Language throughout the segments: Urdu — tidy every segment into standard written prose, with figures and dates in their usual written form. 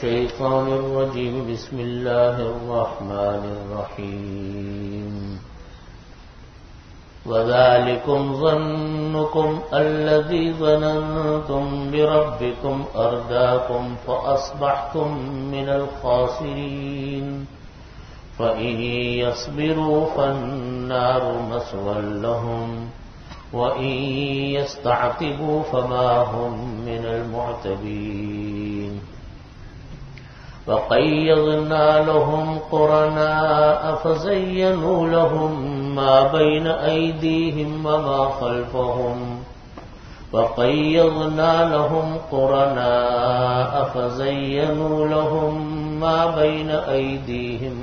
الشيطان الرجيم بسم الله الرحمن الرحيم وذلكم ظنكم الذي ظننتم بربكم أرداكم فأصبحتم من الخاسرين فإن يصبروا فالنار مثوى لهم وَإِن يَسْتَعْتِبُوا فَمَا هُمْ مِنَ الْمُعْتَبِينَ وَقَيَّضْنَا لَهُمْ قُرَنَاءَ فَزَيَّنُوا لَهُم مَّا بَيْنَ أَيْدِيهِمْ وَمَا خَلْفَهُمْ وَقَيَّضْنَا لَهُمْ قُرَنَاءَ فَزَيَّنُوا لَهُم مَّا بَيْنَ أَيْدِيهِمْ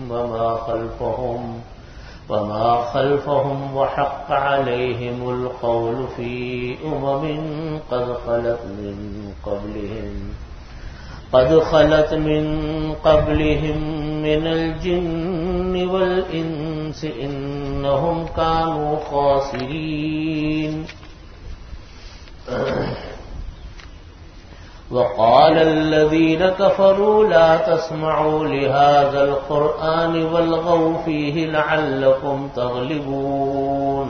وما خلفهم وحق عليهم القول في قد خلت من قبلهم من الجن والإنس إنهم كانوا خاسرين وقال الذين كفروا لا تسمعوا لهذا القرآن والغوا فيه لعلكم تغلبون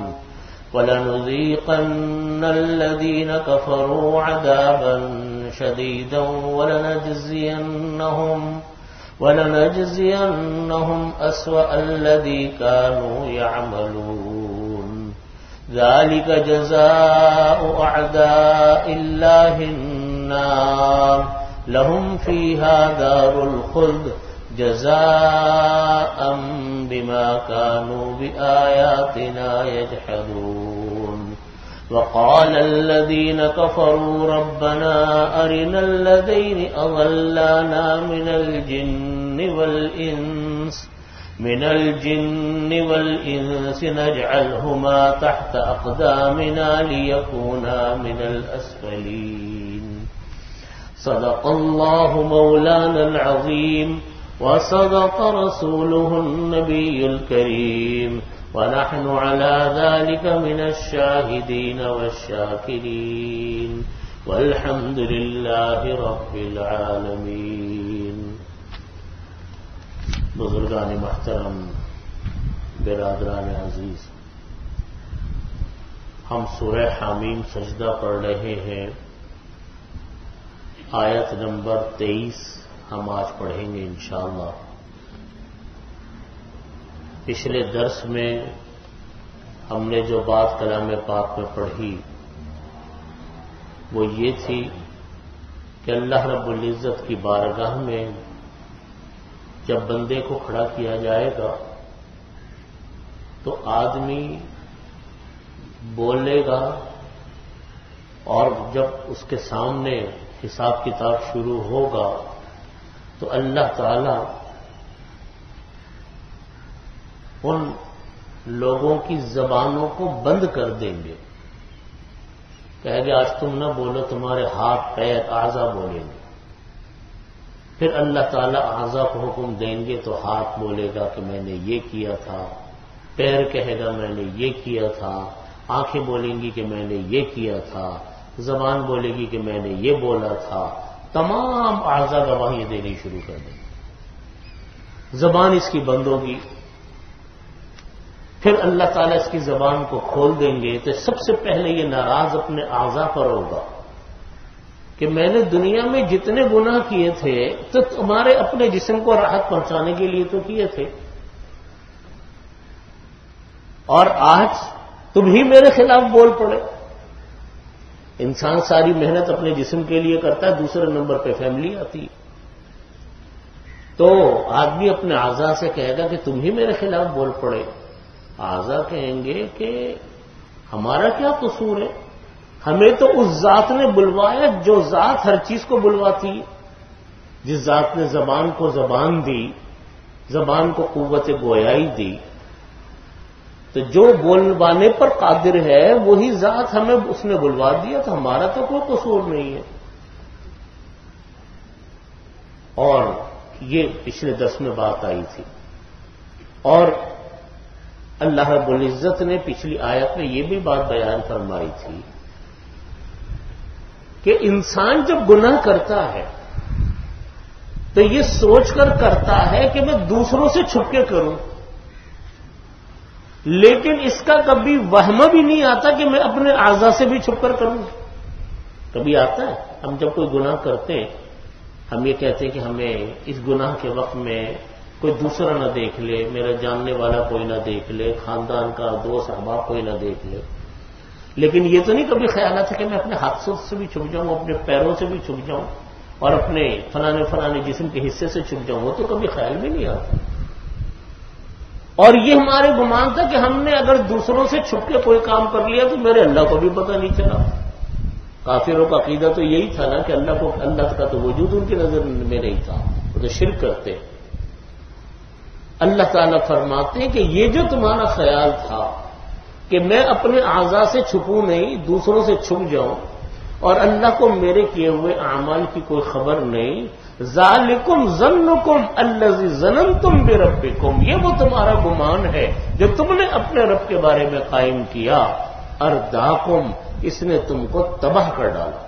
ولنذيقن الذين كفروا عذابا شديدا ولنجزينهم أسوأ الذي كانوا يعملون ذلك جزاء أعداء الله النار لهم فيها دار الخلد جزاء بما كانوا بآياتنا يجحدون وقال الذين كفروا ربنا أرنا الذين أضلانا من الجن والإنس نجعلهما تحت أقدامنا ليكونا من الأسفلين صدق الله مولانا العظيم وصدق رسوله النبي الكريم ونحن على ذلك من الشاهدين والشاكرين والحمد لله رب العالمين. بزرگان محترم، برادران عزیز، ہم سورہ حامیم سجدہ پڑھ رہے ہیں. آیت نمبر 23 ہم آج پڑھیں گے انشاءاللہ. پچھلے درس میں ہم نے جو بات کلام پاک میں پڑھی وہ یہ تھی کہ اللہ رب العزت کی بارگاہ میں جب بندے کو کھڑا کیا جائے گا تو آدمی بولے گا اور جب اس کے سامنے حساب کتاب شروع ہوگا تو اللہ تعالی ان لوگوں کی زبانوں کو بند کر دیں گے. کہے گے آج تم نہ بولو، تمہارے ہاتھ پیر اعضا بولیں گے. پھر اللہ تعالیٰ اعضا کو حکم دیں گے تو ہاتھ بولے گا کہ میں نے یہ کیا تھا، پیر کہے گا میں نے یہ کیا تھا، آنکھیں بولیں گی کہ میں نے یہ کیا تھا، زبان بولے گی کہ میں نے یہ بولا تھا. تمام اعضا گواہی دینی شروع کر دیں گے. زبان اس کی بند ہوگی. پھر اللہ تعالیٰ اس کی زبان کو کھول دیں گے تو سب سے پہلے یہ ناراض اپنے اعضا پر ہوگا کہ میں نے دنیا میں جتنے گناہ کیے تھے تو تمہارے اپنے جسم کو راحت پہنچانے کے لیے تو کیے تھے، اور آج تم ہی میرے خلاف بول پڑے. انسان ساری محنت اپنے جسم کے لیے کرتا ہے، دوسرے نمبر پہ فیملی آتی ہے. تو آدمی اپنے اعضا سے کہے گا کہ تم ہی میرے خلاف بول پڑے. اعضا کہیں گے کہ ہمارا کیا قصور ہے، ہمیں تو اس ذات نے بلوایا جو ذات ہر چیز کو بلواتی ہے. جس ذات نے زبان کو زبان دی، زبان کو قوت گویائی دی، تو جو بولوانے پر قادر ہے وہی ذات ہمیں اس نے بلوا دیا، تو ہمارا تو کوئی قصور نہیں ہے. اور یہ پچھلے درس میں بات آئی تھی. اور اللہ رب العزت نے پچھلی آیت میں یہ بھی بات بیان فرمائی تھی کہ انسان جب گناہ کرتا ہے تو یہ سوچ کر کرتا ہے کہ میں دوسروں سے چھپ کے کروں، لیکن اس کا کبھی وہم بھی نہیں آتا کہ میں اپنے اعضاء سے بھی چھپ کر کروں. کبھی آتا ہے ہم جب کوئی گناہ کرتے ہیں ہم یہ کہتے ہیں کہ ہمیں اس گناہ کے وقت میں کوئی دوسرا نہ دیکھ لے، میرا جاننے والا کوئی نہ دیکھ لے، خاندان کا دوست احباب کوئی نہ دیکھ لے. لیکن یہ تو نہیں کبھی خیال آتا کہ میں اپنے ہاتھوں سے بھی چھپ جاؤں، اپنے پیروں سے بھی چھپ جاؤں اور اپنے فلانے جسم کے حصے سے چھپ جاؤں، وہ تو کبھی خیال بھی نہیں آتا. اور یہ ہمارے گمان تھا کہ ہم نے اگر دوسروں سے چھپ کے کوئی کام کر لیا تو میرے اللہ کو بھی پتہ نہیں چلا. کافروں کا عقیدہ تو یہی تھا نا کہ اللہ کا تو وجود ان کی نظر میں نہیں تھا، وہ تو شرک کرتے. اللہ تعالیٰ فرماتے ہیں کہ یہ جو تمہارا خیال تھا کہ میں اپنے اعضاء سے چھپوں نہیں، دوسروں سے چھپ جاؤں اور اللہ کو میرے کیے ہوئے اعمال کی کوئی خبر نہیں، ذالکم ظنکم الذی ظننتم بربکم، یہ وہ تمہارا گمان ہے جو تم نے اپنے رب کے بارے میں قائم کیا، ارداکم، اس نے تم کو تباہ کر ڈالا.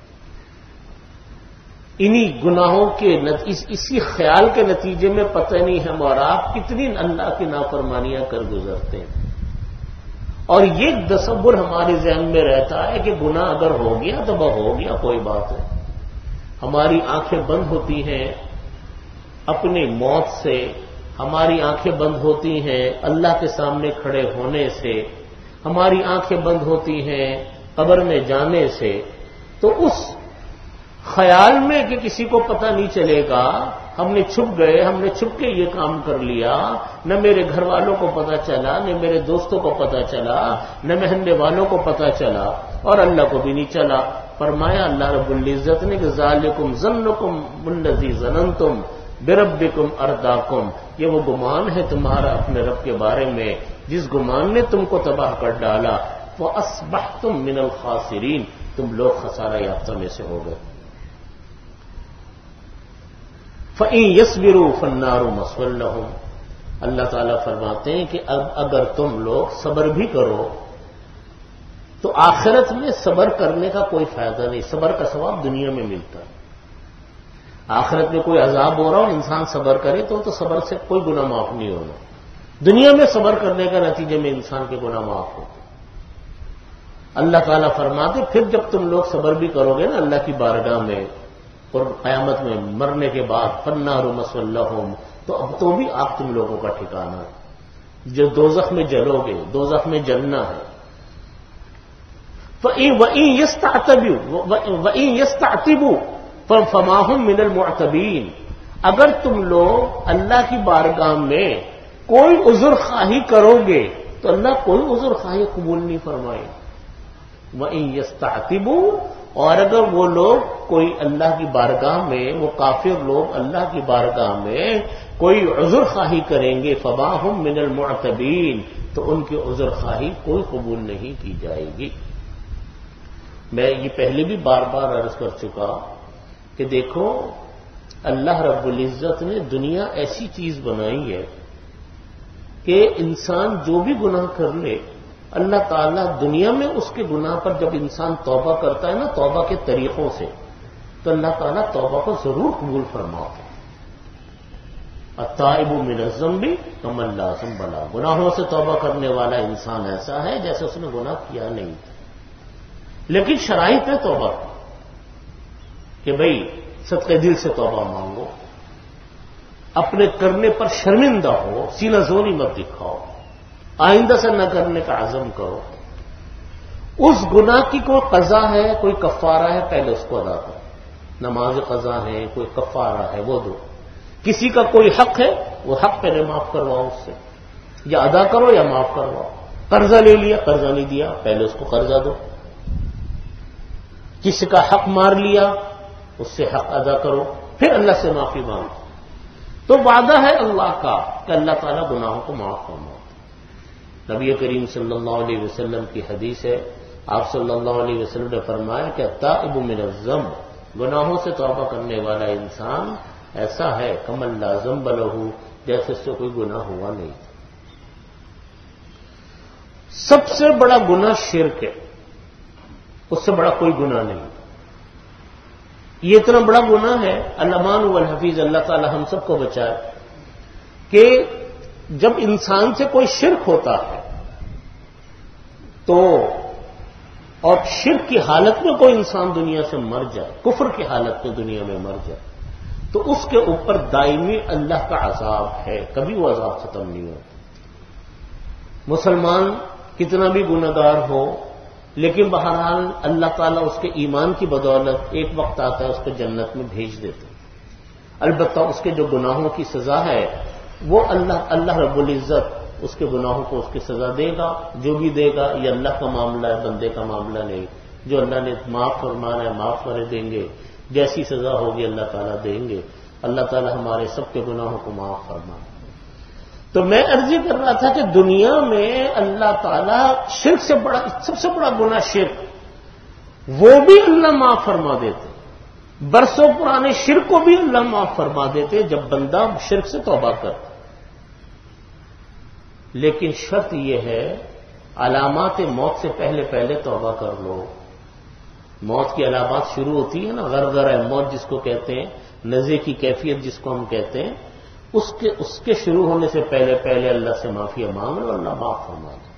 انہی گناہوں کے اسی خیال کے نتیجے میں پتہ نہیں ہم اور آپ کتنی اللہ کی نافرمانیاں کر گزرتے ہیں. اور یہ تصور ہمارے ذہن میں رہتا ہے کہ گناہ اگر ہو گیا تو وہ ہو گیا، کوئی بات ہے. ہماری آنکھیں بند ہوتی ہیں اپنی موت سے، ہماری آنکھیں بند ہوتی ہیں اللہ کے سامنے کھڑے ہونے سے، ہماری آنکھیں بند ہوتی ہیں قبر میں جانے سے. تو اس خیال میں کہ کسی کو پتہ نہیں چلے گا، ہم نے چھپ گئے، ہم نے چھپ کے یہ کام کر لیا، نہ میرے گھر والوں کو پتہ چلا، نہ میرے دوستوں کو پتہ چلا، نہ محلے والوں کو پتہ چلا، اور اللہ کو بھی نہیں چلا. فرمایا اللہ رب العزت نے کہ ذالکم ظنکم الذی ظننتم بربکم ارداکم، یہ وہ گمان ہے تمہارا اپنے رب کے بارے میں جس گمان نے تم کو تباہ کر ڈالا. فاصبحتم من الخاسرین، تم لوگ خسارہ یافتہ میں سے ہو گئے. فَإِن يَصْبِرُوا فَالنَّارُ مَثْوًى لَّهُمْ، اللہ تعالیٰ فرماتے ہیں کہ اب اگر تم لوگ صبر بھی کرو تو آخرت میں صبر کرنے کا کوئی فائدہ نہیں، صبر کا ثواب دنیا میں ملتا ہے. آخرت میں کوئی عذاب ہو رہا ہو انسان صبر کرے تو صبر سے کوئی گناہ معاف نہیں ہونا. دنیا میں صبر کرنے کا نتیجے میں انسان کے گناہ معاف ہوتے. اللہ تعالیٰ فرماتے پھر جب تم لوگ صبر بھی کرو گے نا اللہ کی بارگاہ میں اور قیامت میں مرنے کے بعد فالنار مثوی لہم، تو اب تو بھی آپ تم لوگوں کا ٹھکانہ ہے جو دوزخ میں جلو گے، دوزخ میں جلنا ہے. وَإِن يَسْتَعْتِبُوا فَمَا هُم مِّنَ الْمُعْتَبِينَ، اگر تم لوگ اللہ کی بارگاہ میں کوئی عذر خواہی کرو گے تو اللہ کوئی عذر خواہی قبول نہیں فرمائے. وَإِن يَسْتَعْتِبُوا، اور اگر وہ لوگ کوئی اللہ کی بارگاہ میں، وہ کافر لوگ اللہ کی بارگاہ میں کوئی عذر خواہی کریں گے، فما ہم من المعتبین، تو ان کی عذر خواہی کوئی قبول نہیں کی جائے گی. میں یہ پہلے بھی بار بار عرض کر چکا کہ دیکھو اللہ رب العزت نے دنیا ایسی چیز بنائی ہے کہ انسان جو بھی گناہ کر لے اللہ تعالیٰ دنیا میں اس کے گناہ پر جب انسان توبہ کرتا ہے نا توبہ کے طریقوں سے، تو اللہ تعالیٰ توبہ کو ضرور قبول فرماتے ہیں. التائب من الذنب کمن لا ذنب له، گناہوں سے توبہ کرنے والا انسان ایسا ہے جیسے اس نے گناہ کیا نہیں تھا. لیکن شرائط ہے توبہ کہ بھئی صدقے دل سے توبہ مانگو، اپنے کرنے پر شرمندہ ہو، سینہ زوری مت دکھاؤ، آئندہ سے نہ کرنے کا عزم کرو. اس گناہ کی کوئی قضا ہے، کوئی کفارہ ہے، پہلے اس کو ادا کرو. نماز قضا ہے، کوئی کفارہ ہے، وہ دو. کسی کا کوئی حق ہے، وہ حق پہلے معاف کرواؤ اس سے، یا ادا کرو یا معاف کرواؤ. قرضہ لے لیا، قرضہ نہیں دیا، پہلے اس کو قرضہ دو. کسی کا حق مار لیا، اس سے حق ادا کرو، پھر اللہ سے معافی مانگو. تو وعدہ ہے اللہ کا کہ اللہ تعالیٰ گناہوں کو معاف فرمائے. نبی کریم صلی اللہ علیہ وسلم کی حدیث ہے، آپ صلی اللہ علیہ وسلم نے فرمایا کہ التائب من الذنب، گناہوں سے توبہ کرنے والا انسان ایسا ہے کمن لا ذنب لہ، جیسے اس سے کوئی گناہ ہوا نہیں. سب سے بڑا گناہ شرک ہے، اس سے بڑا کوئی گناہ نہیں. یہ اتنا بڑا گناہ ہے، الامان والحفیظ، اللہ تعالی ہم سب کو بچائے، کہ جب انسان سے کوئی شرک ہوتا ہے تو، اور شرک کی حالت میں کوئی انسان دنیا سے مر جائے، کفر کی حالت میں دنیا میں مر جائے، تو اس کے اوپر دائمی اللہ کا عذاب ہے، کبھی وہ عذاب ختم نہیں ہوتا۔ مسلمان کتنا بھی گنہگار ہو، لیکن بہرحال اللہ تعالیٰ اس کے ایمان کی بدولت ایک وقت آتا ہے اس کو جنت میں بھیج دیتے ہیں۔ البتہ اس کے جو گناہوں کی سزا ہے وہ اللہ رب العزت اس کے گناہوں کو اس کی سزا دے گا، جو بھی دے گا یہ اللہ کا معاملہ ہے، بندے کا معاملہ نہیں۔ جو اللہ نے معاف فرمانا ہے معاف کر دیں گے، جیسی سزا ہوگی اللہ تعالیٰ دیں گے۔ اللہ تعالیٰ ہمارے سب کے گناہوں کو معاف فرمائے۔ تو میں عرض کر رہا تھا کہ دنیا میں اللہ تعالیٰ شرک سے بڑا، سب سے بڑا گناہ شرک، وہ بھی اللہ معاف فرما دیتے، برسوں پرانے شرک کو بھی اللہ معاف فرما دیتے جب بندہ شرک سے توبہ کرتا۔ لیکن شرط یہ ہے علامات موت سے پہلے پہلے توبہ کر لو۔ موت کی علامات شروع ہوتی ہے نا، غرغرہ موت جس کو کہتے ہیں، نزے کی کیفیت جس کو ہم کہتے ہیں، اس کے شروع ہونے سے پہلے پہلے اللہ سے معافی مانگ لو، اللہ معاف فرما دے۔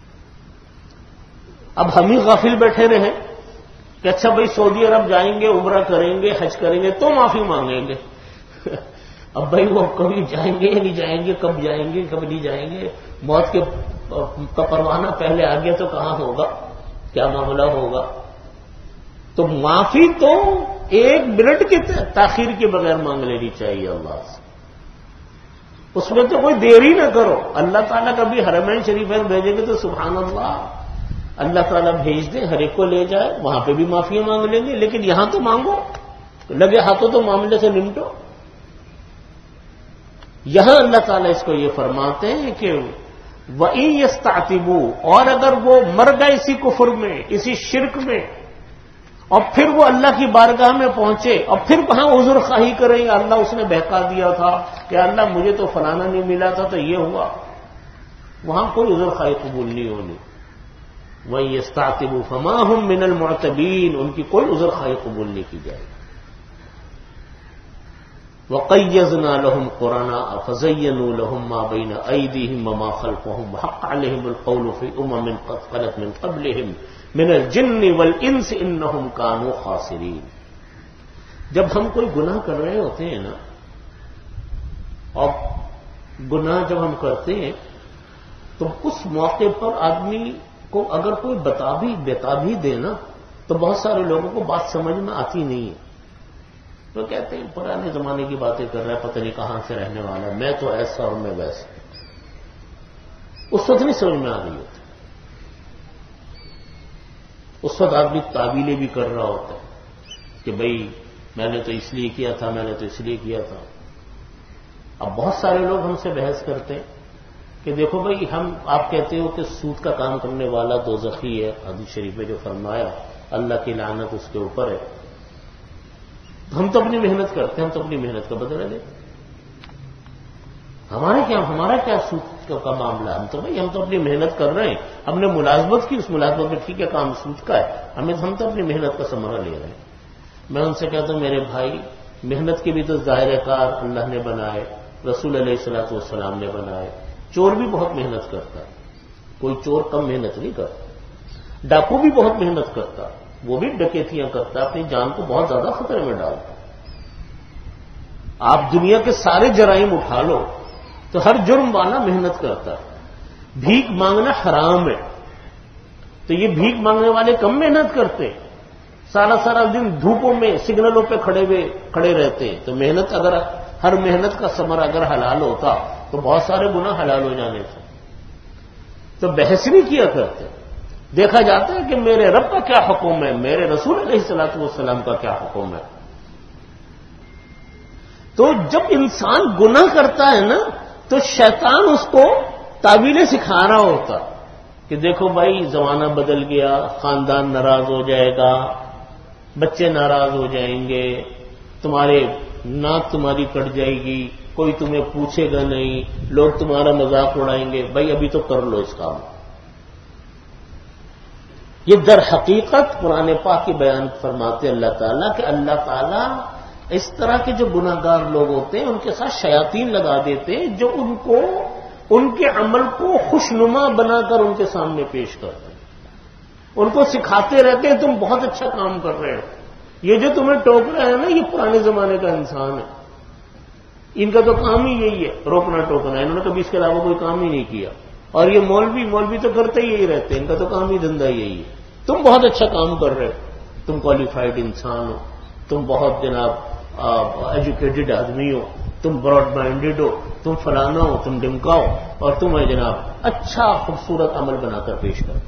اب ہم ہی غافل بیٹھے رہیں کہ اچھا بھائی سعودی عرب جائیں گے، عمرہ کریں گے، حج کریں گے تو معافی مانگیں گے۔ اب بھائی وہ کبھی جائیں گے یا نہیں جائیں گے، کب جائیں گے کب نہیں جائیں گے، موت کا پروانہ پہلے آ گیا تو کہاں ہوگا، کیا معاملہ ہوگا۔ تو معافی تو ایک منٹ کی تاخیر کے بغیر مانگ لینی چاہیے اللہ سے، اس میں تو کوئی دیر ہی نہ کرو۔ اللہ تعالیٰ کبھی حرمین شریفین بھیجیں گے تو سبحان اللہ تعالیٰ بھیج دیں، ہر ایک کو لے جائے، وہاں پہ بھی معافی مانگ لیں گے، لیکن یہاں تو مانگو، لگے ہاتھوں تو معاملے سے نمٹو۔ یہاں اللہ تعالیٰ اس کو یہ فرماتے ہیں کہ وَإِن يَسْتَعْتِبُوا، اور اگر وہ مر گئے اسی کفر میں، اسی شرک میں، اور پھر وہ اللہ کی بارگاہ میں پہنچے اور پھر کہاں عذر خواہی کریں، اللہ اس نے بہکا دیا تھا کہ اللہ مجھے تو فلانا نہیں ملا تھا تو یہ ہوا، وہاں کوئی عذر خواہی قبول نہیں ہونی۔ وَإِن يَسْتَعْتِبُوا فَمَا هُم مِّنَ الْمُعْتَبِينَ، ان کی کوئی عذر خواہی قبول نہیں کی جائے گی۔ وَقَيَّضْنَا لَهُمْ قُرَنَاءَ فَزَيَّنُوا لَهُم مَّا بَيْنَ أَيْدِيهِمْ وَمَا خَلْفَهُمْ وَحَقَّ عَلَيْهِمُ الْقَوْلُ فِي أُمَمٍ قَدْ خَلَتْ مِن قَبْلِهِمْ مِنَ الْجِنِّ وَالْإِنسِ إِنَّهُمْ كَانُوا خَاسِرِينَ۔ جب ہم کوئی گناہ کر رہے ہوتے ہیں نا، اور گناہ جب ہم کرتے ہیں تو اس موقع پر آدمی کو اگر کوئی بتا بھی دے نا تو بہت سارے لوگوں کو بات سمجھ میں آتی نہیں ہے، تو کہتے ہیں پرانے زمانے کی باتیں کر رہا ہے، پتہ نہیں کہاں سے رہنے والا ہے، میں تو ایسا اور میں ویسا۔ اس وقت نہیں سمجھ میں آ رہی ہوتی، اس وقت آدمی تعویلیں بھی کر رہا ہوتا ہے کہ بھئی میں نے تو اس لیے کیا تھا، میں نے تو اس لیے کیا تھا۔ اب بہت سارے لوگ ہم سے بحث کرتے ہیں کہ دیکھو بھئی آپ کہتے ہو کہ سود کا کام کرنے والا دوزخی ہے، حدیث شریف میں جو فرمایا اللہ کی لعنت اس کے اوپر ہے، ہم تو اپنی محنت کرتے ہیں، ہم تو اپنی محنت کا بدلہ لیتے ہیں، ہمارا کیا سود کا معاملہ ہے، ہم تو اپنی محنت کر رہے ہیں، ہم نے ملازمت کی، اس ملازمت میں ٹھیک ہے کام سود کا ہے، ہم تو اپنی محنت کا ثمرہ لے رہے ہیں۔ میں ان سے کہتا ہوں میرے بھائی، محنت کے بھی تو ظاہر کار اللہ نے بنائے، رسول علیہ الصلوۃ والسلام نے بنائے۔ چور بھی بہت محنت کرتا ہے، کوئی چور کم محنت نہیں کرتا، ڈاکو بھی بہت محنت کرتا، وہ بھی ڈکیتیاں کرتا، اپنی جان کو بہت زیادہ خطرے میں ڈالتا۔ آپ دنیا کے سارے جرائم اٹھا لو تو ہر جرم والا محنت کرتا ہے۔ بھیک مانگنا حرام ہے، تو یہ بھیک مانگنے والے کم محنت کرتے، سارا دن دھوپوں میں سگنلوں پہ کھڑے رہتے، تو محنت اگر ہر محنت کا ثمرہ اگر حلال ہوتا تو بہت سارے گناہ حلال ہو جانے تھے۔ تو بحث نہیں کیا کرتے، دیکھا جاتا ہے کہ میرے رب کا کیا حکم ہے، میرے رسول علیہ الصلوۃ والسلام کا کیا حکم ہے۔ تو جب انسان گناہ کرتا ہے نا تو شیطان اس کو تعویلیں سکھا رہا ہوتا کہ دیکھو بھائی زمانہ بدل گیا، خاندان ناراض ہو جائے گا، بچے ناراض ہو جائیں گے، ناک تمہاری کٹ جائے گی، کوئی تمہیں پوچھے گا نہیں، لوگ تمہارا مذاق اڑائیں گے، بھائی ابھی تو کر لو اس کام۔ یہ در حقیقت قرآن پاک کی بیان فرماتے اللہ تعالیٰ کہ اللہ تعالیٰ اس طرح کے جو گناہگار لوگ ہوتے ہیں ان کے ساتھ شیاطین لگا دیتے ہیں جو ان کے عمل کو خوشنما بنا کر ان کے سامنے پیش کرتے ہیں. ان کو سکھاتے رہتے ہیں تم بہت اچھا کام کر رہے ہو. یہ جو تمہیں ٹوک رہا ہے نا یہ پرانے زمانے کا انسان ہے. ان کا تو کام ہی یہی ہے روکنا ٹوکنا. انہوں نے کبھی اس کے علاوہ کوئی کام ہی نہیں کیا. اور یہ مولوی تو کرتے ہی یہی رہتے ہیں. ان کا تو کام ہی دھندا یہی ہے. تم بہت اچھا کام کر رہے ہو. تم کوالیفائڈ انسان ہو. تم بہت جناب ایجوکیٹڈ آدمی ہو. تم براڈ مائنڈیڈ ہو. تم فلانا ہو. تم ڈمکا ہو. اور تم جناب اچھا خوبصورت عمل بنا کر پیش کرتے.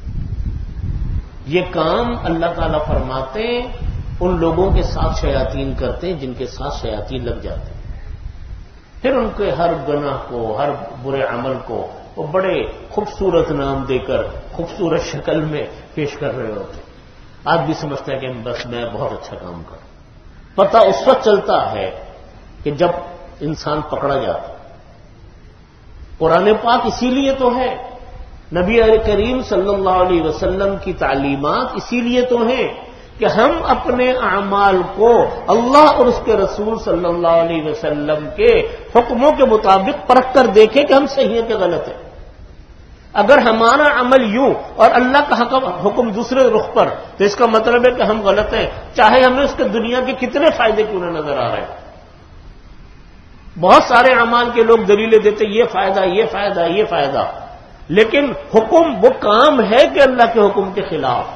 یہ کام اللہ تعالیٰ فرماتے ان لوگوں کے ساتھ شیاطین کرتے ہیں جن کے ساتھ شیاطین لگ جاتے ہیں. پھر ان کے ہر گناہ کو ہر برے عمل کو وہ بڑے خوبصورت نام دے کر خوبصورت شکل میں پیش کر رہے ہوتے. آج بھی سمجھتا ہے کہ بس میں بہت اچھا کام کروں. پتہ اس وقت چلتا ہے کہ جب انسان پکڑا جاتا. قرآن پاک اسی لیے تو ہے. نبی کریم صلی اللہ علیہ وسلم کی تعلیمات اسی لیے تو ہیں کہ ہم اپنے اعمال کو اللہ اور اس کے رسول صلی اللہ علیہ وسلم کے حکموں کے مطابق پرکھ کر دیکھیں کہ ہم صحیح ہیں کہ غلط ہیں. اگر ہمارا عمل یوں اور اللہ کا حکم دوسرے رخ پر تو اس کا مطلب ہے کہ ہم غلط ہیں، چاہے ہمیں اس کے دنیا کے کتنے فائدے کیوں نہ نظر آ رہے ہیں. بہت سارے اعمال کے لوگ دلیلیں دیتے یہ فائدہ یہ فائدہ یہ فائدہ، لیکن حکم وہ کام ہے کہ اللہ کے حکم کے خلاف.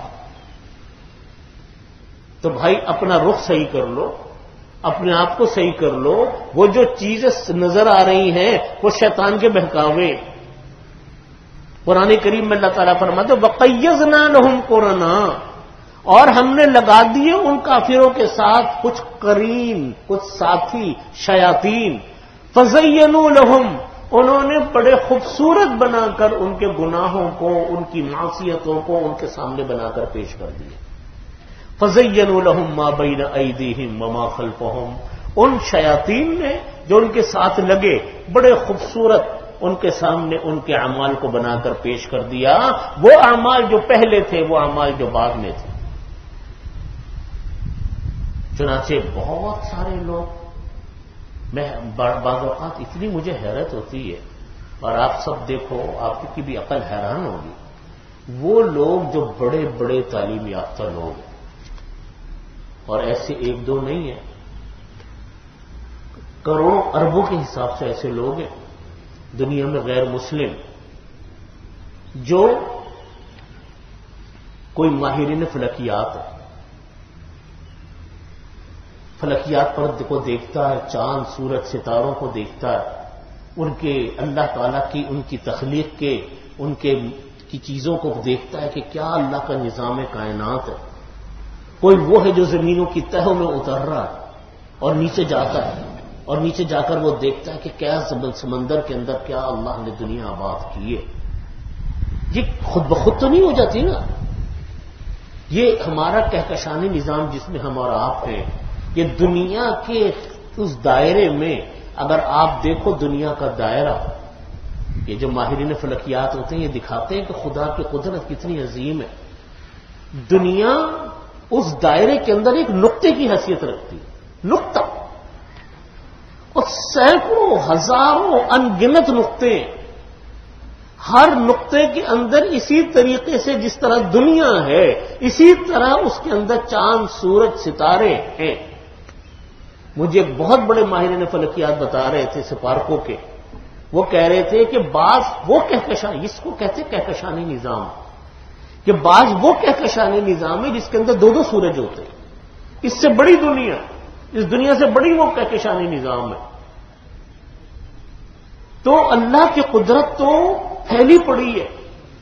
تو بھائی اپنا رخ صحیح کر لو، اپنے آپ کو صحیح کر لو. وہ جو چیزیں نظر آ رہی ہیں وہ شیطان کے بہکاوے. قرآن کریم میں اللہ تعالیٰ فرماتے وَقَيَّضْنَا لَهُمْ قُرَنَا، اور ہم نے لگا دیے ان کافروں کے ساتھ کچھ قرین، کچھ ساتھی شیاطین. فَزَيَّنُوا لَهُمْ، انہوں نے بڑے خوبصورت بنا کر ان کے گناہوں کو ان کی معصیتوں کو ان کے سامنے بنا کر پیش کر دیے. فَزَيَّنُوا لَهُم مَّا بَيْنَ أَيْدِيهِمْ وَمَا خَلْفَهُمْ، ان شیاطین نے جو ان کے ساتھ لگے بڑے خوبصورت ان کے سامنے ان کے اعمال کو بنا کر پیش کر دیا. وہ اعمال جو پہلے تھے وہ اعمال جو بعد میں تھے. چنانچہ بہت سارے لوگ، میں بعض اوقات اتنی مجھے حیرت ہوتی ہے اور آپ سب دیکھو آپ کی بھی عقل حیران ہوگی. وہ لوگ جو بڑے بڑے تعلیم یافتہ لوگ ہیں، اور ایسے ایک دو نہیں ہیں، کروڑوں اربوں کے حساب سے ایسے لوگ ہیں دنیا میں غیر مسلم جو کوئی ماہرین فلکیات ہے، فلکیات پر کو دیکھتا ہے، چاند سورج ستاروں کو دیکھتا ہے، ان کے اللہ تعالیٰ کی ان کی تخلیق کے ان کے کی چیزوں کو دیکھتا ہے کہ کیا اللہ کا نظام کائنات ہے. کوئی وہ ہے جو زمینوں کی تہوں میں اتر رہا ہے اور نیچے جاتا ہے، اور نیچے جا کر وہ دیکھتا ہے کہ کیا سمندر کے اندر کیا اللہ نے دنیا آباد کی ہے. یہ خود بخود تو نہیں ہو جاتی نا. یہ ہمارا کہکشانی نظام جس میں ہم اور آپ ہیں، یہ دنیا کے اس دائرے میں اگر آپ دیکھو دنیا کا دائرہ، یہ جو ماہرین فلکیات ہوتے ہیں یہ دکھاتے ہیں کہ خدا کی قدرت کتنی عظیم ہے. دنیا اس دائرے کے اندر ایک نقطے کی حیثیت رکھتی ہے. نقطہ، اور سینکڑوں ہزاروں انگنت نقطے، ہر نقطے کے اندر اسی طریقے سے جس طرح دنیا ہے اسی طرح اس کے اندر چاند سورج ستارے ہیں. مجھے ایک بہت بڑے ماہرین فلکیات بتا رہے تھے سپارکو کے. وہ کہہ رہے تھے کہ بعض وہ کہکشانی، اس کو کہتے کہکشانی نظام، کہ بعض وہ کہکشانی نظام ہے جس کے اندر دو دو سورج ہوتے ہیں. اس سے بڑی دنیا، اس دنیا سے بڑی وہ کہکشانی نظام ہے. تو اللہ کی قدرت تو پھیلی پڑی ہے.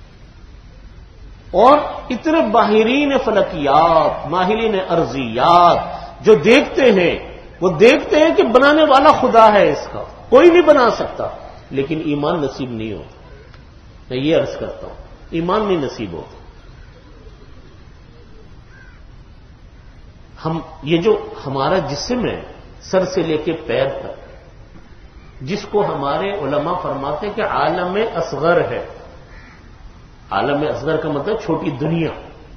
اور اتنے ماہرین فلکیات، ماہرین ارضیات جو دیکھتے ہیں وہ دیکھتے ہیں کہ بنانے والا خدا ہے، اس کا کوئی نہیں بنا سکتا، لیکن ایمان نصیب نہیں ہوتا. میں یہ عرض کرتا ہوں ایمان نہیں نصیب ہوتا. یہ جو ہمارا جسم ہے سر سے لے کے پیر تک، جس کو ہمارے علماء فرماتے ہیں کہ عالم اصغر ہے. عالم اصغر کا مطلب چھوٹی دنیا.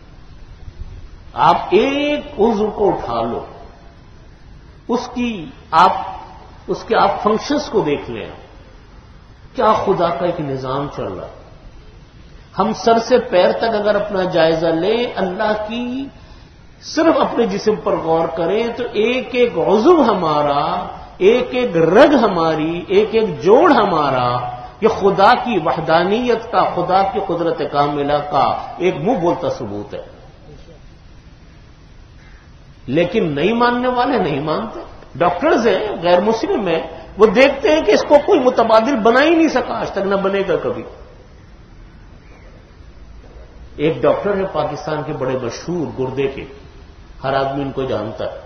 آپ ایک عضو کو اٹھا لو، اس کے آپ فنکشنز کو دیکھ لیں، کیا خدا کا ایک نظام چل رہا ہے۔ ہم سر سے پیر تک اگر اپنا جائزہ لیں، اللہ کی صرف اپنے جسم پر غور کریں تو ایک ایک عضو ہمارا، ایک ایک رگ ہماری، ایک ایک جوڑ ہمارا، یہ خدا کی وحدانیت کا، خدا کی قدرت کاملہ کا ایک منہ بولتا ثبوت ہے۔ لیکن نہیں ماننے والے نہیں مانتے۔ ڈاکٹرز ہیں، غیر مسلم ہیں، وہ دیکھتے ہیں کہ اس کو کوئی متبادل بنا ہی نہیں سکا، آج تک نہ بنے گا کبھی۔ ایک ڈاکٹر ہے پاکستان کے بڑے مشہور گردے کے، ہر آدمی ان کو جانتا ہے۔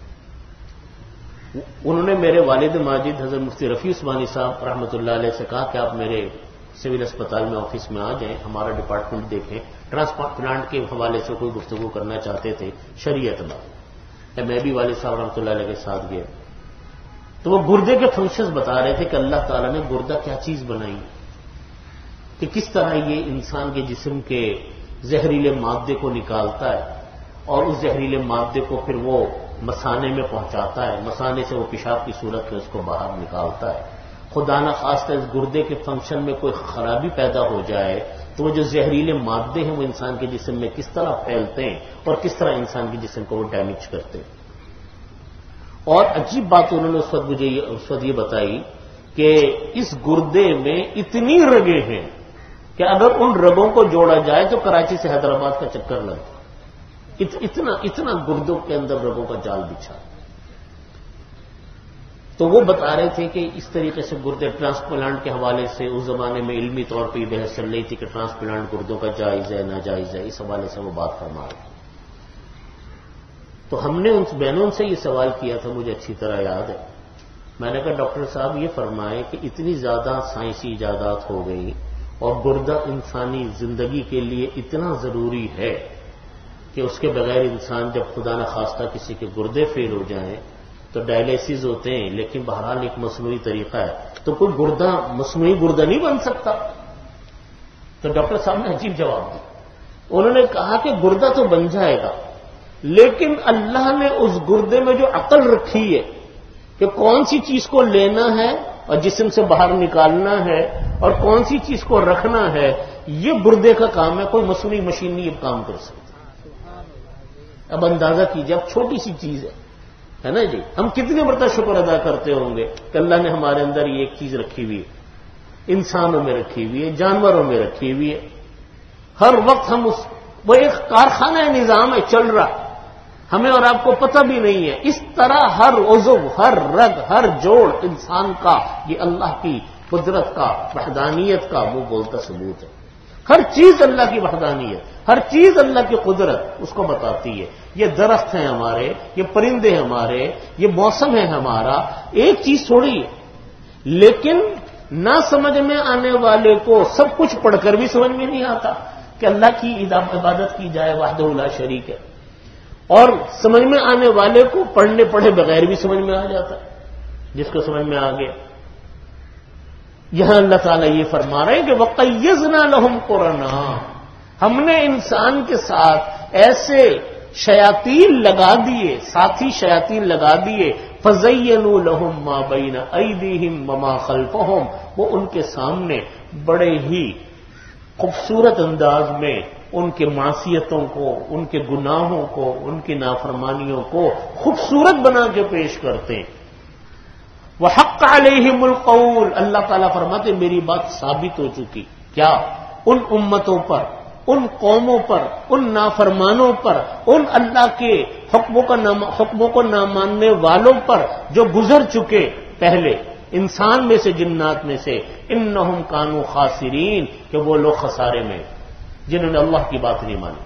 انہوں نے میرے والد ماجد حضرت مفتی رفیع عثمانی صاحب رحمۃ اللہ علیہ سے کہا کہ آپ میرے سول اسپتال میں آفس میں آ جائیں، ہمارا ڈپارٹمنٹ دیکھیں، ٹرانسپلانٹ کے حوالے سے کوئی گفتگو کرنا چاہتے تھے شریعت میں۔ میں بھی والد صاحب رحمۃ اللہ علیہ کے ساتھ گیا تو وہ گردے کے فنکشنز بتا رہے تھے کہ اللہ تعالیٰ نے گردہ کیا چیز بنائی، کہ کس طرح یہ انسان کے جسم کے زہریلے مادے کو نکالتا ہے اور اس زہریلے مادے کو پھر وہ مثانے میں پہنچاتا ہے، مثانے سے وہ پیشاب کی صورت میں اس کو باہر نکالتا ہے۔ خدا نہ خواستہ اس گردے کے فنکشن میں کوئی خرابی پیدا ہو جائے تو وہ جو زہریلے مادے ہیں وہ انسان کے جسم میں کس طرح پھیلتے ہیں اور کس طرح انسان کے جسم کو وہ ڈیمیج کرتے ہیں۔ اور عجیب بات انہوں نے اس وقت یہ بتائی کہ اس گردے میں اتنی رگیں ہیں کہ اگر ان رگوں کو جوڑا جائے تو کراچی سے حیدرآباد کا چکر لگتا، اتنا گردوں کے اندر رگوں کا جال بچھا۔ تو وہ بتا رہے تھے کہ اس طریقے سے گردے ٹرانسپلانٹ کے حوالے سے اس زمانے میں علمی طور پہ یہ بحث چل رہی تھی کہ ٹرانسپلانٹ گردوں کا جائز ہے ناجائز ہے، اس حوالے سے وہ بات فرما رہے تھے۔ تو ہم نے ان بہنوں سے یہ سوال کیا تھا، مجھے اچھی طرح یاد ہے۔ میں نے کہا ڈاکٹر صاحب یہ فرمائے کہ اتنی زیادہ سائنسی ایجادات ہو گئی اور گردہ انسانی زندگی کے لیے اتنا ضروری ہے کہ اس کے بغیر انسان جب خدا نہ خواستہ کسی کے گردے فیل ہو جائیں تو ڈائلیسس ہوتے ہیں، لیکن بہرحال ایک مصنوعی طریقہ ہے، تو کوئی گردہ مصنوعی گردہ نہیں بن سکتا۔ تو ڈاکٹر صاحب نے عجیب جواب دیا، انہوں نے کہا کہ گردہ تو بن جائے گا، لیکن اللہ نے اس گردے میں جو عقل رکھی ہے کہ کون سی چیز کو لینا ہے اور جسم سے باہر نکالنا ہے اور کون سی چیز کو رکھنا ہے، یہ گردے کا کام ہے، کوئی مصنوعی مشین نہیں یہ کام کر سکتی۔ اب اندازہ کیجیے، اب چھوٹی سی چیز ہے نا جی، ہم کتنے مرتبہ شکر ادا کرتے ہوں گے کہ اللہ نے ہمارے اندر یہ ایک چیز رکھی ہوئی ہے، انسانوں میں رکھی ہوئی ہے، جانوروں میں رکھی ہوئی ہے۔ ہر وقت ہم وہ ایک کارخانہ نظام ہے چل رہا، ہمیں اور آپ کو پتہ بھی نہیں ہے۔ اس طرح ہر عضو، ہر رگ، ہر جوڑ انسان کا یہ اللہ کی قدرت کا، وحدانیت کا وہ بولتا ثبوت ہے۔ ہر چیز اللہ کی وحدانیت، ہر چیز اللہ کی قدرت اس کو بتاتی ہے۔ یہ درخت ہیں ہمارے، یہ پرندے ہمارے، یہ موسم ہے ہمارا، ایک چیز تھوڑی ہے۔ لیکن نہ سمجھ میں آنے والے کو سب کچھ پڑھ کر بھی سمجھ میں نہیں آتا کہ اللہ کی عبادت کی جائے، وحدہ لا شریک ہے، اور سمجھ میں آنے والے کو پڑھنے پڑھے بغیر بھی سمجھ میں آ جاتا ہے، جس کو سمجھ میں آ گیا۔ یہاں اللہ تعالیٰ یہ فرما رہے ہیں کہ وَقَيَّضْنَا لَهُمْ قُرَنَا، ہم نے انسان کے ساتھ ایسے شیاطین لگا دیے، ساتھی شیاطین لگا دیے، فَزَيَّنُوا لَهُم مَّا بَيْنَ أَيْدِيهِمْ وَمَا خَلْفَهُمْ، وہ ان کے سامنے بڑے ہی خوبصورت انداز میں ان کے معصیتوں کو، ان کے گناہوں کو، ان کی نافرمانیوں کو خوبصورت بنا کے پیش کرتے ہیں۔ وَحَقَّ عَلَيْهِمُ الْقَوْلُ، اللہ تعالیٰ فرماتے میری بات ثابت ہو چکی، کیا؟ ان امتوں پر، ان قوموں پر، ان نافرمانوں پر، ان اللہ کے حکموں کو نہ ماننے والوں پر جو گزر چکے پہلے، انسان میں سے جنات میں سے، انہم کانوا خاسرین، کہ وہ لوگ خسارے میں جنہوں نے اللہ کی بات نہیں مانی۔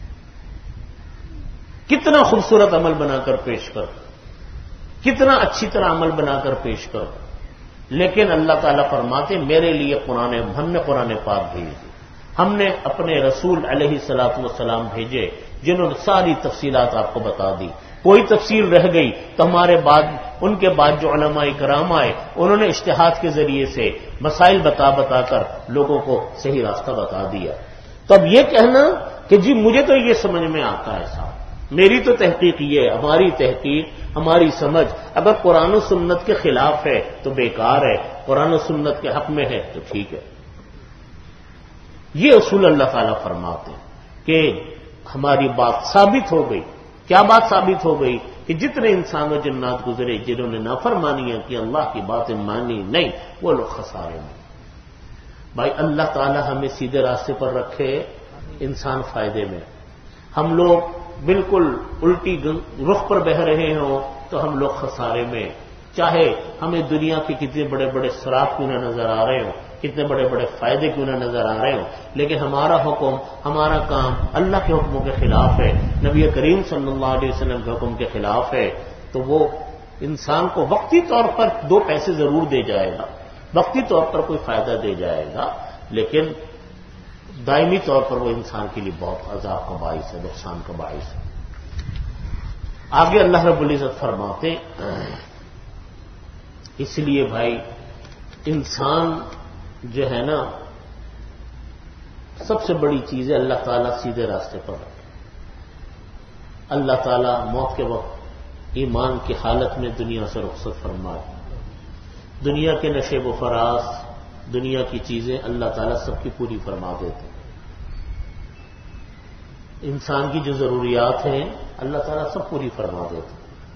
کتنا خوبصورت عمل بنا کر پیش کر، کتنا اچھی طرح عمل بنا کر پیش کر، لیکن اللہ تعالیٰ فرماتے میرے لیے ہم نے قرآن پاک بھیجے، ہم نے اپنے رسول علیہ الصلوۃ والسلام بھیجے جنہوں نے ساری تفصیلات آپ کو بتا دی۔ کوئی تفصیل رہ گئی تو ہمارے بعد، ان کے بعد جو علماء کرام آئے انہوں نے اجتہاد کے ذریعے سے مسائل بتا کر لوگوں کو صحیح راستہ بتا دیا۔ تو اب یہ کہنا کہ جی مجھے تو یہ سمجھ میں آتا ہے صاحب، میری تو تحقیق یہ ہے، ہماری تحقیق، ہماری سمجھ اگر قرآن و سنت کے خلاف ہے تو بیکار ہے، قرآن و سنت کے حق میں ہے تو ٹھیک ہے۔ یہ اصول اللہ تعالیٰ فرماتے ہیں کہ ہماری بات ثابت ہو گئی۔ کیا بات ثابت ہو گئی؟ کہ جتنے انسان و جنات گزرے جنہوں نے نافرمانیاں کی، اللہ کی باتیں مانی نہیں، وہ لوگ خسارے میں۔ بھائی اللہ تعالیٰ ہمیں سیدھے راستے پر رکھے، انسان فائدے میں۔ ہم لوگ بالکل الٹی رخ پر بہ رہے ہوں تو ہم لوگ خسارے میں، چاہے ہمیں دنیا کے کتنے بڑے بڑے سراغ کیوں نہ نظر آ رہے ہوں، کتنے بڑے بڑے فائدے کیوں نہ نظر آ رہے ہوں، لیکن ہمارا حکم، ہمارا کام اللہ کے حکموں کے خلاف ہے، نبی کریم صلی اللہ علیہ وسلم کے حکم کے خلاف ہے، تو وہ انسان کو وقتی طور پر 2 پیسے ضرور دے جائے گا، وقتی طور پر کوئی فائدہ دے جائے گا، لیکن دائمی طور پر وہ انسان کے لیے بہت عذاب کا باعث ہے، نقصان کا باعث ہے۔ آگے اللہ رب العزت فرماتے اس لیے بھائی انسان جو ہے نا سب سے بڑی چیز ہے اللہ تعالیٰ سیدھے راستے پر رکھے۔ اللہ تعالیٰ موت کے وقت ایمان کی حالت میں دنیا سے رخصت فرمائے۔ دنیا کے نشیب و فراز، دنیا کی چیزیں اللہ تعالیٰ سب کی پوری فرما دیتے ہیں۔ انسان کی جو ضروریات ہیں اللہ تعالیٰ سب پوری فرما دیتے ہیں،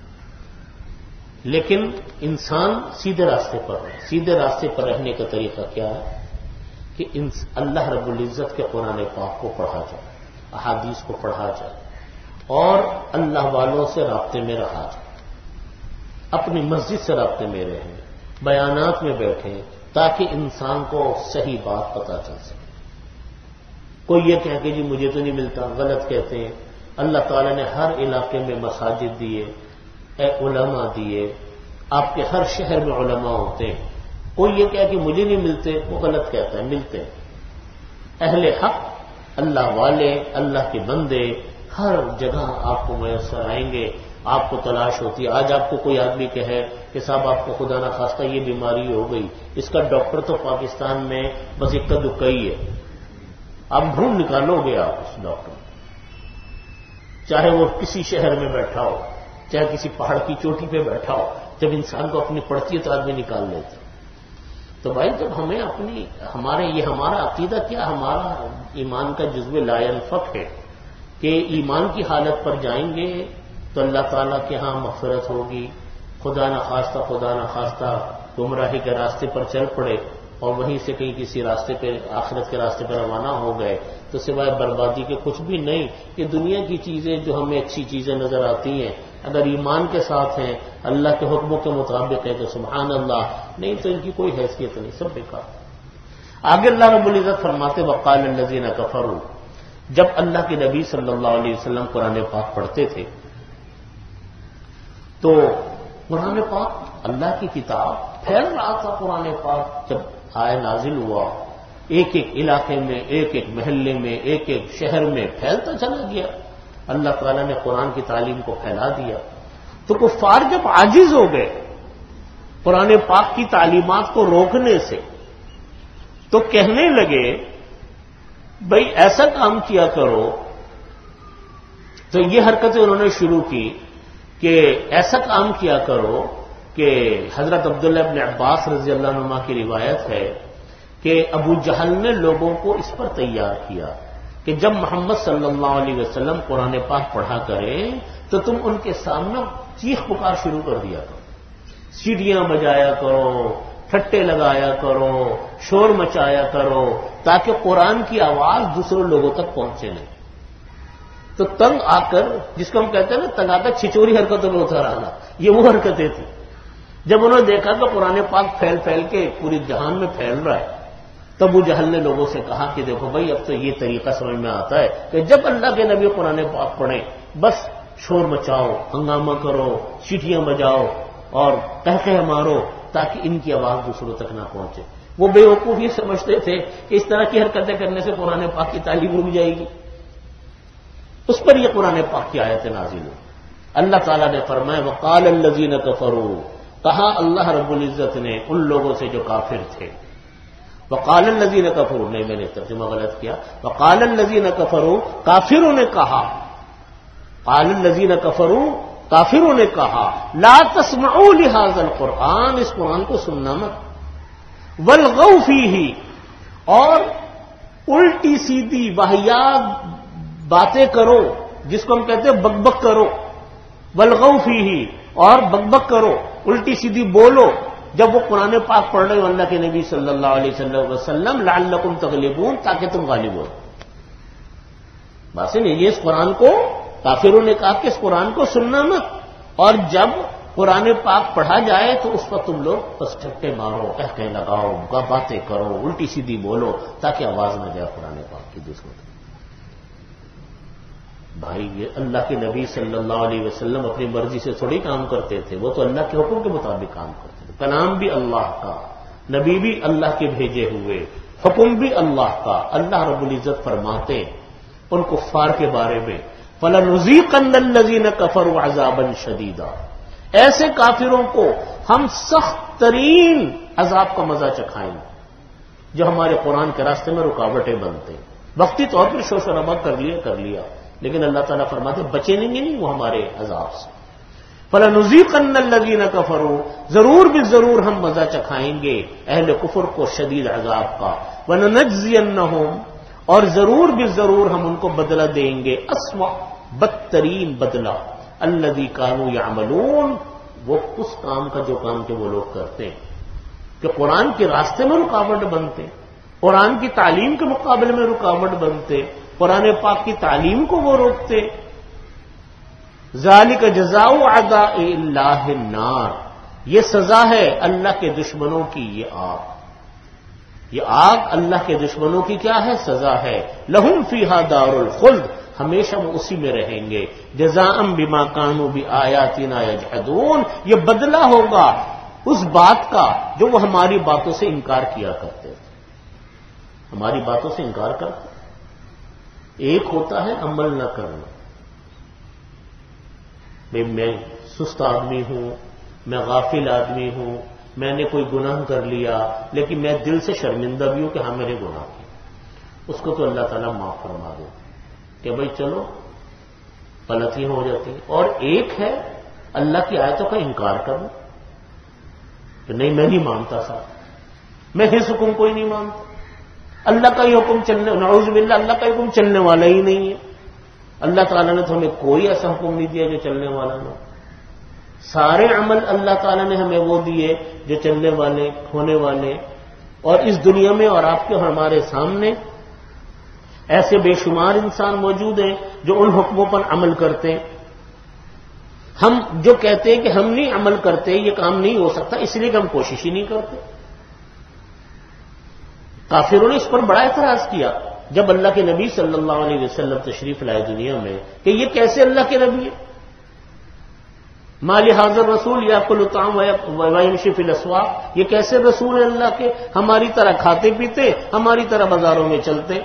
لیکن انسان سیدھے راستے پر ہے۔ سیدھے راستے پر رہنے کا طریقہ کیا ہے کہ اللہ رب العزت کے قرآن پاک کو پڑھا جائے، احادیث کو پڑھا جائے اور اللہ والوں سے رابطے میں رہا جائے، اپنی مسجد سے رابطے میں رہیں، بیانات میں بیٹھیں تاکہ انسان کو صحیح بات پتہ چل سکے۔ کوئی یہ کہہ کہ جی مجھے تو نہیں ملتا، غلط کہتے ہیں۔ اللہ تعالیٰ نے ہر علاقے میں مساجد دیے، علماء دیے، آپ کے ہر شہر میں علماء ہوتے ہیں۔ کوئی یہ کہہ کہ مجھے نہیں ملتے، وہ غلط کہتا ہے، ملتے ہیں۔ اہل حق، اللہ والے، اللہ کے بندے ہر جگہ آپ کو میسر آئیں گے، آپ کو تلاش ہوتی ہے۔ آج آپ کو کوئی آدمی کہے کہ صاحب آپ کو خدا نہ خواستہ یہ بیماری ہو گئی، اس کا ڈاکٹر تو پاکستان میں بس اکا دکا ہی ہے، آپ ڈھونڈ نکالو گے آپ اس ڈاکٹر، چاہے وہ کسی شہر میں بیٹھا ہو، چاہے کسی پہاڑ کی چوٹی پہ بیٹھا ہو۔ جب انسان کو اپنی پڑتی ہے تو آدمی نکال لیتا۔ تو بھائی جب ہمیں یہ ہمارا عقیدہ کیا، ہمارا ایمان کا جزو لا ينفك ہے کہ ایمان کی حالت پر جائیں گے تو اللہ تعالیٰ کے ہاں مغفرت ہوگی، خدا نہ خواستہ گمراہی کے راستے پر چل پڑے اور وہیں سے کہیں کسی راستے پہ، آخرت کے راستے پر روانہ ہو گئے تو سوائے بربادی کے کچھ بھی نہیں۔ کہ دنیا کی چیزیں جو ہمیں اچھی چیزیں نظر آتی ہیں اگر ایمان کے ساتھ ہیں، اللہ کے حکموں کے مطابق ہے تو سبحان اللہ، نہیں تو ان کی کوئی حیثیت نہیں، سب بیکار۔ آگے اللہ رب العزت فرماتے وقال الذین کفروا، جب اللہ کے نبی صلی اللہ علیہ وسلم قرآن پاک پڑھتے تھے تو قرآن پاک اللہ کی کتاب پھیل رہا تھا۔ قرآن پاک جب آئے نازل ہوا، ایک ایک علاقے میں، ایک ایک محلے میں، ایک ایک شہر میں پھیلتا چلا گیا۔ اللہ تعالیٰ نے قرآن کی تعلیم کو پھیلا دیا تو کفار جب عاجز ہو گئے قرآن پاک کی تعلیمات کو روکنے سے تو کہنے لگے بھئی ایسا کام کیا کرو۔ تو یہ حرکتیں انہوں نے شروع کی کہ ایسا کام کیا کرو کہ حضرت عبداللہ ابن عباس رضی اللہ عنہ کی روایت ہے کہ ابو جہل نے لوگوں کو اس پر تیار کیا کہ جب محمد صلی اللہ علیہ وسلم قرآن پاک پڑھا کریں تو تم ان کے سامنے چیخ پکار شروع کر دیا کرو، سیڑیاں بجایا کرو، ٹھٹے لگایا کرو، شور مچایا کرو تاکہ قرآن کی آواز دوسرے لوگوں تک پہنچے نہیں۔ تو تنگ آ کر، جس کو ہم کہتے ہیں نا تنگ آ کر چھچوری حرکتوں میں اتر آنا، یہ وہ حرکتیں تھیں۔ جب انہوں نے دیکھا کہ قرآن پاک پھیل پھیل کے پوری جہان میں پھیل رہا ہے تب ابو جہل نے لوگوں سے کہا کہ دیکھو بھائی اب تو یہ طریقہ سمجھ میں آتا ہے کہ جب اللہ کے نبی قرآن پاک پڑھیں بس شور مچاؤ، ہنگامہ کرو، سیٹیاں بجاؤ اور قہقہے مارو تاکہ ان کی آواز دوسروں تک نہ پہنچے۔ وہ بے وقوف یہ سمجھتے تھے کہ اس طرح کی حرکتیں کرنے سے قرآن پاک کی تعلیم رک جائے گی۔ اس پر یہ قرآن پاک کی آیت نازل ہوئی۔ اللہ تعالیٰ نے فرمایا وقال الذین کفروا، کہا اللہ رب العزت نے ان لوگوں سے جو کافر تھے۔ وقال الذین کفروا، نہیں میں نے ترجمہ غلط کیا، وقال الذین کفروا، کافروں نے کہا قال الذین کفروا، کافروں نے کہا، لا تسمعوا لہذا القرآن، اس قرآن کو سننا مت، والغوا فیہ، اور الٹی سیدھی واہیات باتیں کرو، جس کو ہم کہتے ہیں بک بک کرو، والغوا فیہ، اور بک بک کرو، الٹی سیدھی بولو جب وہ قرآن پاک پڑھ رہے ہو اللہ کے نبی صلی اللہ علیہ وسلم، لعلکم تغلبون، تاکہ تم غالب ہو۔ بات نہیں، یہ اس قرآن کو کافروں نے کہا کہ اس قرآن کو سننا مت، اور جب قرآن پاک پڑھا جائے تو اس پر تم لوگ بس ٹھٹے مارو، کہہ لگاؤ، باتیں کرو، الٹی سیدھی بولو، تاکہ آواز نہ جائے قرآن پاک کی دوسروں کی۔ بھائی یہ اللہ کے نبی صلی اللہ علیہ وسلم اپنی مرضی سے تھوڑی کام کرتے تھے، وہ تو اللہ کے حکم کے مطابق کام کرتے تھے۔ کلام بھی اللہ کا، نبی بھی اللہ کے بھیجے ہوئے، حکم بھی اللہ کا۔ اللہ رب العزت فرماتے ان کفار کے بارے میں، فَلَنُذِيقَنَّ الَّذِينَ كَفَرُوا عَذَابًا شَدِيدًا، ایسے کافروں کو ہم سخت ترین عذاب کا مزہ چکھائیں گے جو ہمارے قرآن کے راستے میں رکاوٹیں بنتے ہیں۔ وقتی طور پر شور شرابہ کر لیا، لیکن اللہ تعالیٰ فرماتے بچیں گے نہیں وہ ہمارے عذاب سے۔ فَلَنُذِيقَنَّ الَّذِينَ كَفَرُوا، ضرور بھی ضرور ہم مزہ چکھائیں گے اہل کفر کو شدید عذاب کا، وَلَنَجْزِيَنَّهُمْ، اور ضرور بھی ضرور ہم ان کو بدلہ دیں گے، اسوأ، بدترین بدلہ، الذی کانوا یعملون، وہ اس کام کا جو کام کے وہ لوگ کرتے ہیں کہ قرآن کے راستے میں رکاوٹ بنتے، قرآن کی تعلیم کے مقابلے میں رکاوٹ بنتے، قرآن پاک کی تعلیم کو وہ روکتے۔ ذالک جزاء اعداء اللہ النار، یہ سزا ہے اللہ کے دشمنوں کی، یہ آگ اللہ کے دشمنوں کی کیا ہے؟ سزا ہے۔ لہم فیہا دار الخلد، ہمیشہ وہ اسی میں رہیں گے۔ جزاء بما کانوا بآیاتنا یجحدون، یہ بدلہ ہوگا اس بات کا جو وہ ہماری باتوں سے انکار کیا کرتے تھے، ہماری باتوں سے انکار کرتے۔ ایک ہوتا ہے عمل نہ کرنا، میں سست آدمی ہوں، میں غافل آدمی ہوں، میں نے کوئی گناہ کر لیا لیکن میں دل سے شرمندہ بھی ہوں کہ ہاں میں نے گناہ کیا، اس کو تو اللہ تعالیٰ معاف فرما دے کہ بھائی چلو غلطیاں ہو جاتی ہیں۔ اور ایک ہے اللہ کی آیتوں کا انکار کرنا کہ نہیں میں نہیں مانتا صاحب، میں اس حکم کو ہی نہیں مانتا، اللہ کا ہی حکم چلنے، نعوذ باللہ اللہ کا حکم چلنے والا ہی نہیں ہے، اللہ تعالیٰ نے تو ہمیں کوئی ایسا حکم نہیں دیا جو چلنے والا نہ، سارے عمل اللہ تعالیٰ نے ہمیں وہ دیے جو چلنے والے، ہونے والے، اور اس دنیا میں اور آپ کے اور ہمارے سامنے ایسے بے شمار انسان موجود ہیں جو ان حکموں پر عمل کرتے ہیں۔ ہم جو کہتے ہیں کہ ہم نہیں عمل کرتے، یہ کام نہیں ہو سکتا، اس لیے کہ ہم کوشش ہی نہیں کرتے۔ کافروں نے اس پر بڑا اعتراض کیا جب اللہ کے نبی صلی اللہ علیہ وسلم تشریف لائے دنیا میں کہ یہ کیسے اللہ کے نبی ہے، ما لہذا الرسول یاکل الطعام ویمشی فی الاسواق، یہ کیسے رسول ہے اللہ کے، ہماری طرح کھاتے پیتے، ہماری طرح بازاروں میں چلتے۔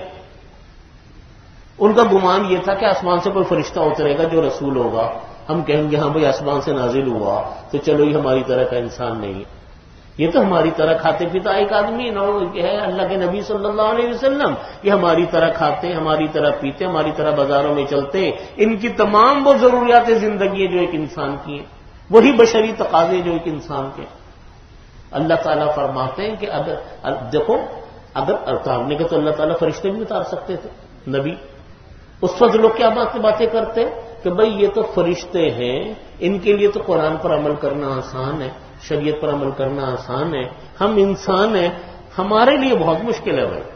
ان کا گمان یہ تھا کہ آسمان سے کوئی فرشتہ اترے گا جو رسول ہوگا، ہم کہیں گے ہاں بھائی آسمان سے نازل ہوا تو چلو یہ ہماری طرح کا انسان نہیں ہے، یہ تو ہماری طرح کھاتے پیتا ایک آدمی ہے اللہ کے نبی صلی اللہ علیہ وسلم، یہ ہماری طرح کھاتے، ہماری طرح پیتے، ہماری طرح بازاروں میں چلتے، ان کی تمام وہ ضروریات زندگی جو ایک انسان کی ہیں، وہی بشری تقاضے جو ایک انسان کے۔ اللہ تعالیٰ فرماتے ہیں کہ اگر دیکھو، اگر اتارنے کے تو اللہ تعالیٰ فرشتے بھی اتار سکتے تھے، نبی، اس وقت لوگ کیا باتیں کرتے کہ بھئی یہ تو فرشتے ہیں، ان کے لیے تو قرآن پر عمل کرنا آسان ہے، شریعت پر عمل کرنا آسان ہے، ہم انسان ہیں، ہمارے لیے بہت مشکل ہے بھائی۔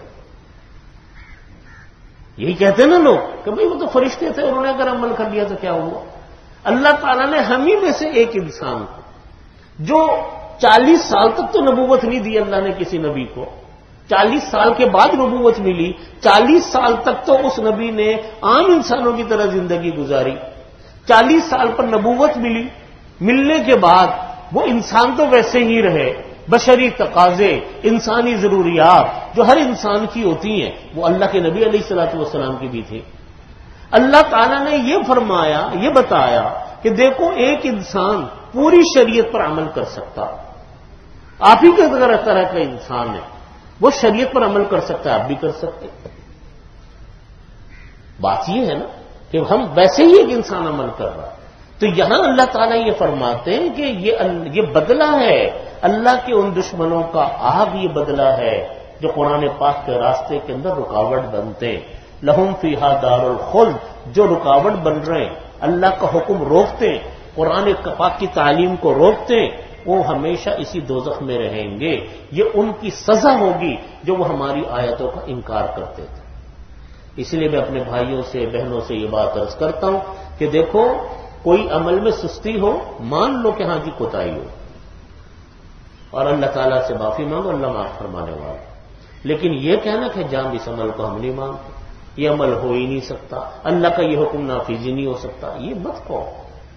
یہی کہتے ہیں نا لوگ کہ بھئی وہ تو فرشتے تھے، انہوں نے اگر عمل کر لیا تو کیا ہوا۔ اللہ تعالیٰ نے ہم ہی میں سے ایک انسان کو جو 40 سال تک تو نبوت نہیں دی اللہ نے کسی نبی کو، 40 سال کے بعد نبوت ملی، 40 سال تک تو اس نبی نے عام انسانوں کی طرح زندگی گزاری، 40 سال پر نبوت ملی، ملنے کے بعد وہ انسان تو ویسے ہی رہے، بشری تقاضے، انسانی ضروریات جو ہر انسان کی ہوتی ہیں وہ اللہ کے نبی علیہ الصلوۃ والسلام کی بھی تھی۔ اللہ تعالیٰ نے یہ فرمایا، یہ بتایا کہ دیکھو ایک انسان پوری شریعت پر عمل کر سکتا، آپ ہی کے طرح کا انسان ہے، وہ شریعت پر عمل کر سکتا ہے، آپ بھی کر سکتے۔ بات یہ ہے نا کہ کہ ہم ویسے ہی ایک انسان عمل کر رہا. تو یہاں اللہ تعالیٰ یہ فرماتے ہیں کہ یہ بدلہ ہے اللہ کے ان دشمنوں کا. آگ یہ بدلہ ہے جو قرآن پاک کے راستے کے اندر رکاوٹ بنتے ہیں. لہم فیہا دار الخلد، جو رکاوٹ بن رہے ہیں، اللہ کا حکم روکتے ہیں، قرآن پاک کی تعلیم کو روکتے ہیں، وہ ہمیشہ اسی دوزخ میں رہیں گے. یہ ان کی سزا ہوگی جو وہ ہماری آیتوں کا انکار کرتے تھے. اس لیے میں اپنے بھائیوں سے بہنوں سے یہ بات عرض کرتا ہوں کہ دیکھو کوئی عمل میں سستی ہو، مان لو کہ ہاں جی کوتاہی ہو، اور اللہ تعالیٰ سے معافی مانگو، اللہ معاف فرمانے والا. لیکن یہ کہنا کہ جان اس عمل کو ہم نہیں مانگتے، یہ عمل ہو ہی نہیں سکتا، اللہ کا یہ حکم نافذ ہی نہیں ہو سکتا، یہ مت کہو.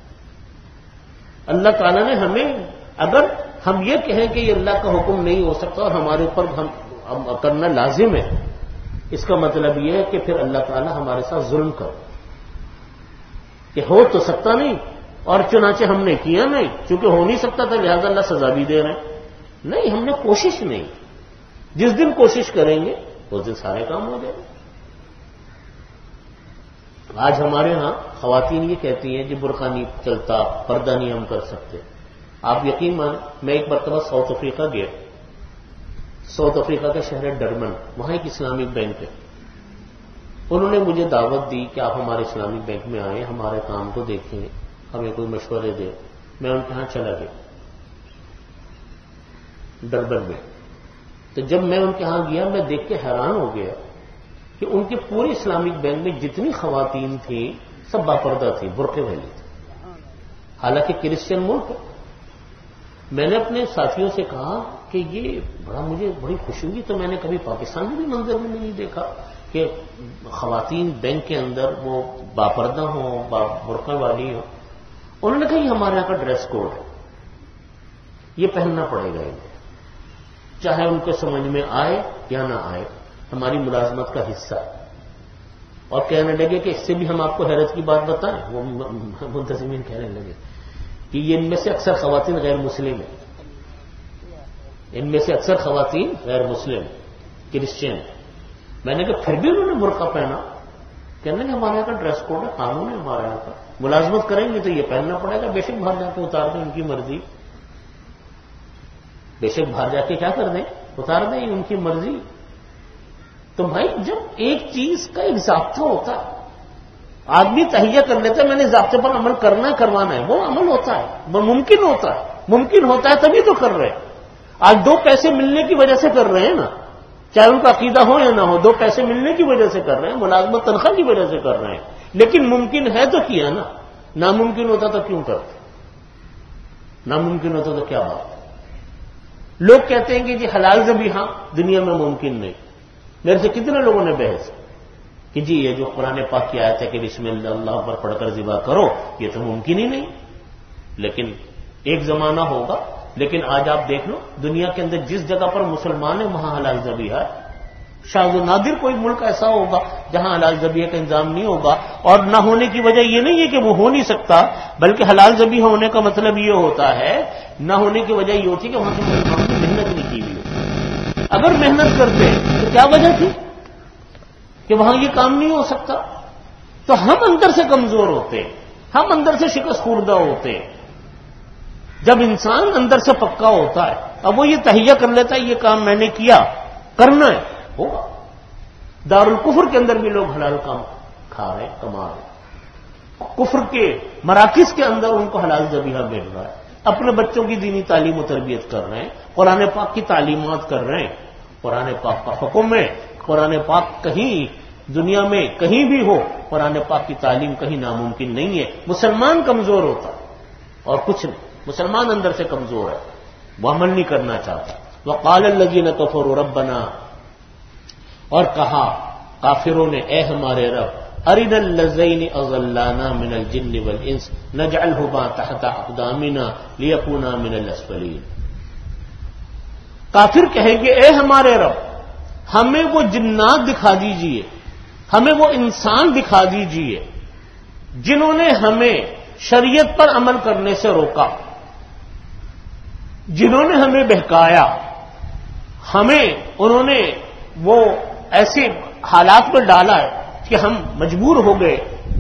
اللہ تعالیٰ نے ہمیں، اگر ہم یہ کہیں کہ یہ اللہ کا حکم نہیں ہو سکتا اور ہمارے اوپر ہم کرنا لازم ہے، اس کا مطلب یہ ہے کہ پھر اللہ تعالیٰ ہمارے ساتھ ظلم کر کہ ہو تو سکتا نہیں اور چنانچہ ہم نے کیا نہیں، چونکہ ہو نہیں سکتا تھا لہذا اللہ سزا بھی دے رہے ہیں. نہیں، ہم نے کوشش نہیں. جس دن کوشش کریں گے اس دن سارے کام ہو جائیں گے. آج ہمارے ہاں خواتین یہ کہتی ہیں جی برقع نہیں چلتا، پردہ نہیں ہم کر سکتے. آپ یقین مانیں، میں ایک مرتبہ ساؤتھ افریقہ گیا. ساؤتھ افریقہ کا شہر ہے ڈربن، وہاں ایک اسلامک بینک ہے. انہوں نے مجھے دعوت دی کہ آپ ہمارے اسلامک بینک میں آئیں، ہمارے کام کو دیکھیں، ہمیں کوئی مشورے دیں. میں ان کے ہاں چلا گیا ڈربن میں. تو جب میں ان کے ہاں گیا میں دیکھ کے حیران ہو گیا کہ ان کے پورے اسلامک بینک میں جتنی خواتین تھیں سب باپردہ تھیں، برقعے والی تھیں، حالانکہ کرسچن ملک. میں نے اپنے ساتھیوں سے کہا کہ یہ مجھے بڑی خوشی ہوئی، تو میں نے کبھی پاکستان میں بھی منظر میں نہیں دیکھا کہ خواتین بینک کے اندر وہ باپردہ ہوں، برقعے والی ہوں. انہوں نے کہا یہ ہمارے یہاں کا ڈریس کوڈ ہے، یہ پہننا پڑے گا انہیں، چاہے ان کو سمجھ میں آئے یا نہ آئے، ہماری ملازمت کا حصہ ہے. اور کہنے لگے کہ اس سے بھی ہم آپ کو حیرت کی بات بتائیں. وہ منتظمین کہنے لگے کہ یہ ان میں سے اکثر خواتین غیر مسلم ہیں، ان میں سے اکثر خواتین غیر مسلم کرسچین. میں نے کہا پھر بھی انہوں نے برقع پہنا. کہنے لگے ہمارے یہاں کا ڈریس کوڈ ہے، قانون ہے ہمارے یہاں کا، ملازمت کریں گے تو یہ پہننا پڑے گا. بے شک باہر جا کے اتار دیں، ان کی مرضی. بے شک باہر جا کے کیا کر دیں، اتار دیں، ان کی مرضی. تو بھائی جب ایک چیز کا ایک ضابطہ ہوتا ہے، آدمی تہیہ کر لیتا ہے میں نے ضابطے پر عمل کرنا کروانا ہے، وہ عمل ہوتا ہے، وہ ممکن ہوتا ہے. ممکن ہوتا ہے تبھی تو کر رہے ہیں. آج 2 پیسے ملنے کی وجہ سے کر رہے ہیں نا، چاہے ان کا عقیدہ ہو یا نہ ہو، 2 پیسے ملنے کی وجہ سے کر رہے ہیں، ملازمت تنخواہ کی وجہ سے کر رہے ہیں. لیکن ممکن ہے تو کیا نا، ناممکن ہوتا تو کیوں کرتے؟ ناممکن ہوتا تو کیا بات؟ لوگ کہتے ہیں کہ جی حلال ذبیحہ دنیا میں ممکن نہیں. میرے سے کتنے لوگوں نے بحث کہ جی یہ جو قرآن پاک کی آیت ہے کہ بسم اللہ پر پڑھ کر ذبح کرو، یہ تو ممکن ہی نہیں. لیکن ایک زمانہ ہوگا. لیکن آج آپ دیکھ لو دنیا کے اندر جس جگہ پر مسلمان ہیں وہاں حلال ذبیحہ ہے. شاذ و نادر کوئی ملک ایسا ہوگا جہاں حلال ذبیحہ کا انتظام نہیں ہوگا. اور نہ ہونے کی وجہ یہ نہیں ہے کہ وہ ہو نہیں سکتا، بلکہ حلال ذبیحہ ہونے کا مطلب یہ ہوتا ہے، نہ ہونے کی وجہ یہ ہوتی ہے کہ وہاں سے مسلمانوں نے محنت نہیں کی ہوئی. اگر محنت کرتے تو کیا وجہ تھی کہ وہاں یہ کام نہیں ہو سکتا؟ تو ہم اندر سے کمزور ہوتے ہیں، ہم اندر سے شکست خوردہ ہوتے ہیں. جب انسان اندر سے پکا ہوتا ہے، اب وہ یہ تہیہ کر لیتا ہے یہ کام میں نے کیا، کرنا ہے، ہوگا. دارالکفر کے اندر بھی لوگ حلال کام کھا رہے ہیں، کما رہے ہیں. کفر کے مراکز کے اندر ان کو حلال ذبیحہ مل رہا ہے. اپنے بچوں کی دینی تعلیم و تربیت کر رہے ہیں، قرآن پاک کی تعلیمات کر رہے ہیں. قرآن پاک کا حکم ہے، قرآن پاک کہیں دنیا میں کہیں بھی ہو، قرآن پاک کی تعلیم کہیں ناممکن نہیں ہے. مسلمان کمزور ہوتا ہے اور کچھ نہیں. مسلمان اندر سے کمزور ہے، وہ عمل نہیں کرنا چاہتا. وقال الذین کفروا ربنا، اور کہا کافروں نے اے ہمارے رب، ارنا اللذین اضلانا من الجن والانس نجعلہما تحت اقدامنا لیکونا من الاسفلین. کافر کہیں گے اے ہمارے رب ہمیں وہ جنات دکھا دیجئے، ہمیں وہ انسان دکھا دیجئے جنہوں نے ہمیں شریعت پر عمل کرنے سے روکا، جنہوں نے ہمیں بہکایا، ہمیں انہوں نے وہ ایسے حالات میں ڈالا ہے کہ ہم مجبور ہو گئے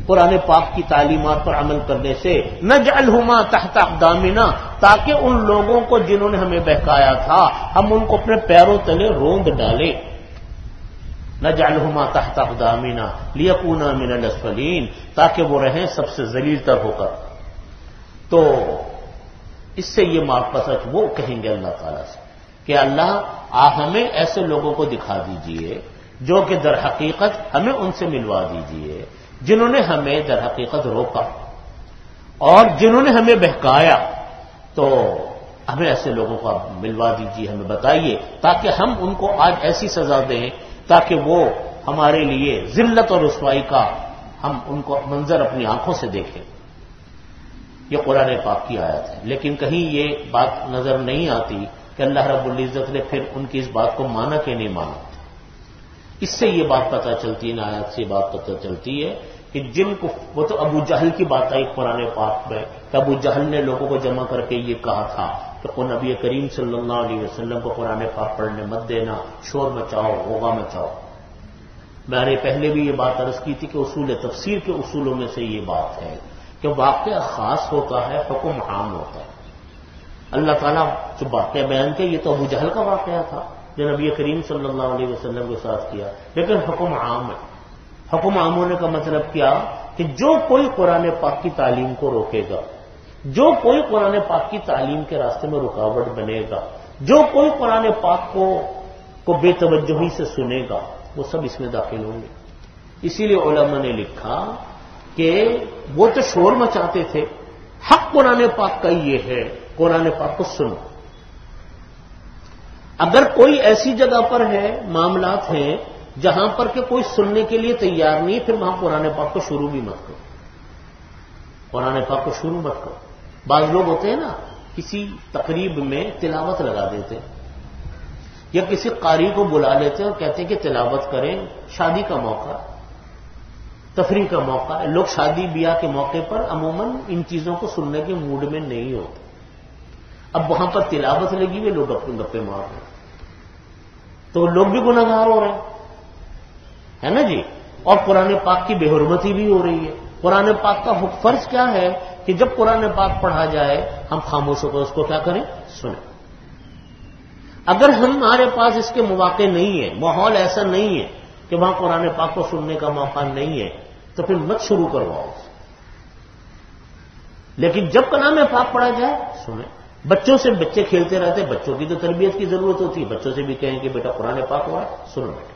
قرآن پاک کی تعلیمات پر عمل کرنے سے، نجعلہما تحت اقدامنا، تاکہ ان لوگوں کو جنہوں نے ہمیں بہکایا تھا ہم ان کو اپنے پیروں تلے روند ڈالیں، نجعلہما تحت اقدامنا لیکونا من الاسفلین، تاکہ وہ رہیں سب سے ذلیل تر ہو کر۔ تو اس سے یہ پتہ وہ کہیں گے اللہ تعالیٰ سے کہ اللہ ہمیں ایسے لوگوں کو دکھا دیجئے جو کہ در حقیقت ہمیں ان سے ملوا دیجئے جنہوں نے ہمیں در حقیقت روکا اور جنہوں نے ہمیں بہکایا، تو ہمیں ایسے لوگوں کو آپ ملوا دیجئے، ہمیں بتائیے تاکہ ہم ان کو آج ایسی سزا دیں تاکہ وہ ہمارے لیے ذلت اور رسوائی کا ہم ان کو منظر اپنی آنکھوں سے دیکھیں۔ یہ قرآن پاک کی آیت ہے، لیکن کہیں یہ بات نظر نہیں آتی کہ اللہ رب العزت نے پھر ان کی اس بات کو مانا کہ نہیں مانا۔ اس سے یہ بات پتہ چلتی ہے، آیات سے بات پتہ چلتی ہے کہ جن کو، وہ تو ابو جہل کی بات آئی قرآن پاک میں کہ ابو جہل نے لوگوں کو جمع کر کے یہ کہا تھا کہ نبی کریم صلی اللہ علیہ وسلم کو قرآن پاک پڑھنے مت دینا، شور مچاؤ، غوغا مچاؤ۔ میں نے پہلے بھی یہ بات عرض کی تھی کہ اصول تفسیر کے اصولوں میں سے یہ بات ہے کہ واقعہ خاص ہوتا ہے، حکم عام ہوتا ہے۔ اللہ تعالیٰ جو واقعہ بیان کیا یہ تو ابو جہل کا واقعہ تھا جو نبی کریم صلی اللہ علیہ وسلم کے ساتھ کیا، لیکن حکم عام ہے۔ حکم عام ہونے کا مطلب کیا کہ جو کوئی قرآن پاک کی تعلیم کو روکے گا، جو کوئی قرآن پاک کی تعلیم کے راستے میں رکاوٹ بنے گا، جو کوئی قرآن پاک کو بے توجہی سے سنے گا، وہ سب اس میں داخل ہوں گے۔ اسی لیے علماء نے لکھا کہ وہ تو شور مچاتے تھے، حق قرآن پاک کا یہ ہے، قرآن پاک کو سنو۔ اگر کوئی ایسی جگہ پر ہے، معاملات ہیں جہاں پر کہ کوئی سننے کے لیے تیار نہیں، پھر وہاں قرآن پاک کو شروع بھی مت کرو، قرآن پاک کو شروع مت کرو۔ بعض لوگ ہوتے ہیں نا کسی تقریب میں تلاوت لگا دیتے ہیں یا کسی قاری کو بلا لیتے ہیں اور کہتے ہیں کہ تلاوت کریں، شادی کا موقع، تفریح کا موقع ہے۔ لوگ شادی بیاہ کے موقع پر عموماً ان چیزوں کو سننے کے موڈ میں نہیں ہوتے، اب وہاں پر تلاوت لگی ہوئی، لوگ اپنے گپے مار رہے ہیں، تو لوگ بھی گناہگار ہو رہے ہیں، ہے نا جی۔ اور قرآن پاک کی بے حرمتی بھی ہو رہی ہے۔ قرآن پاک کا فرض کیا ہے کہ جب قرآن پاک پڑھا جائے ہم خاموش ہو کر اس کو کیا کریں، سنیں۔ اگر ہمارے پاس اس کے مواقع نہیں ہے، ماحول ایسا نہیں ہے کہ وہاں قرآن پاک کو سننے کا موقع نہیں ہے، تو پھر مت شروع کرواؤ اسے۔ لیکن جب کلام پاک پڑھا جائے سنیں۔ بچوں سے، بچے کھیلتے رہتے، بچوں کی تو تربیت کی ضرورت ہوتی ہے، بچوں سے بھی کہیں کہ بیٹا قرآن پاک ہوا ہے، سنو بیٹا۔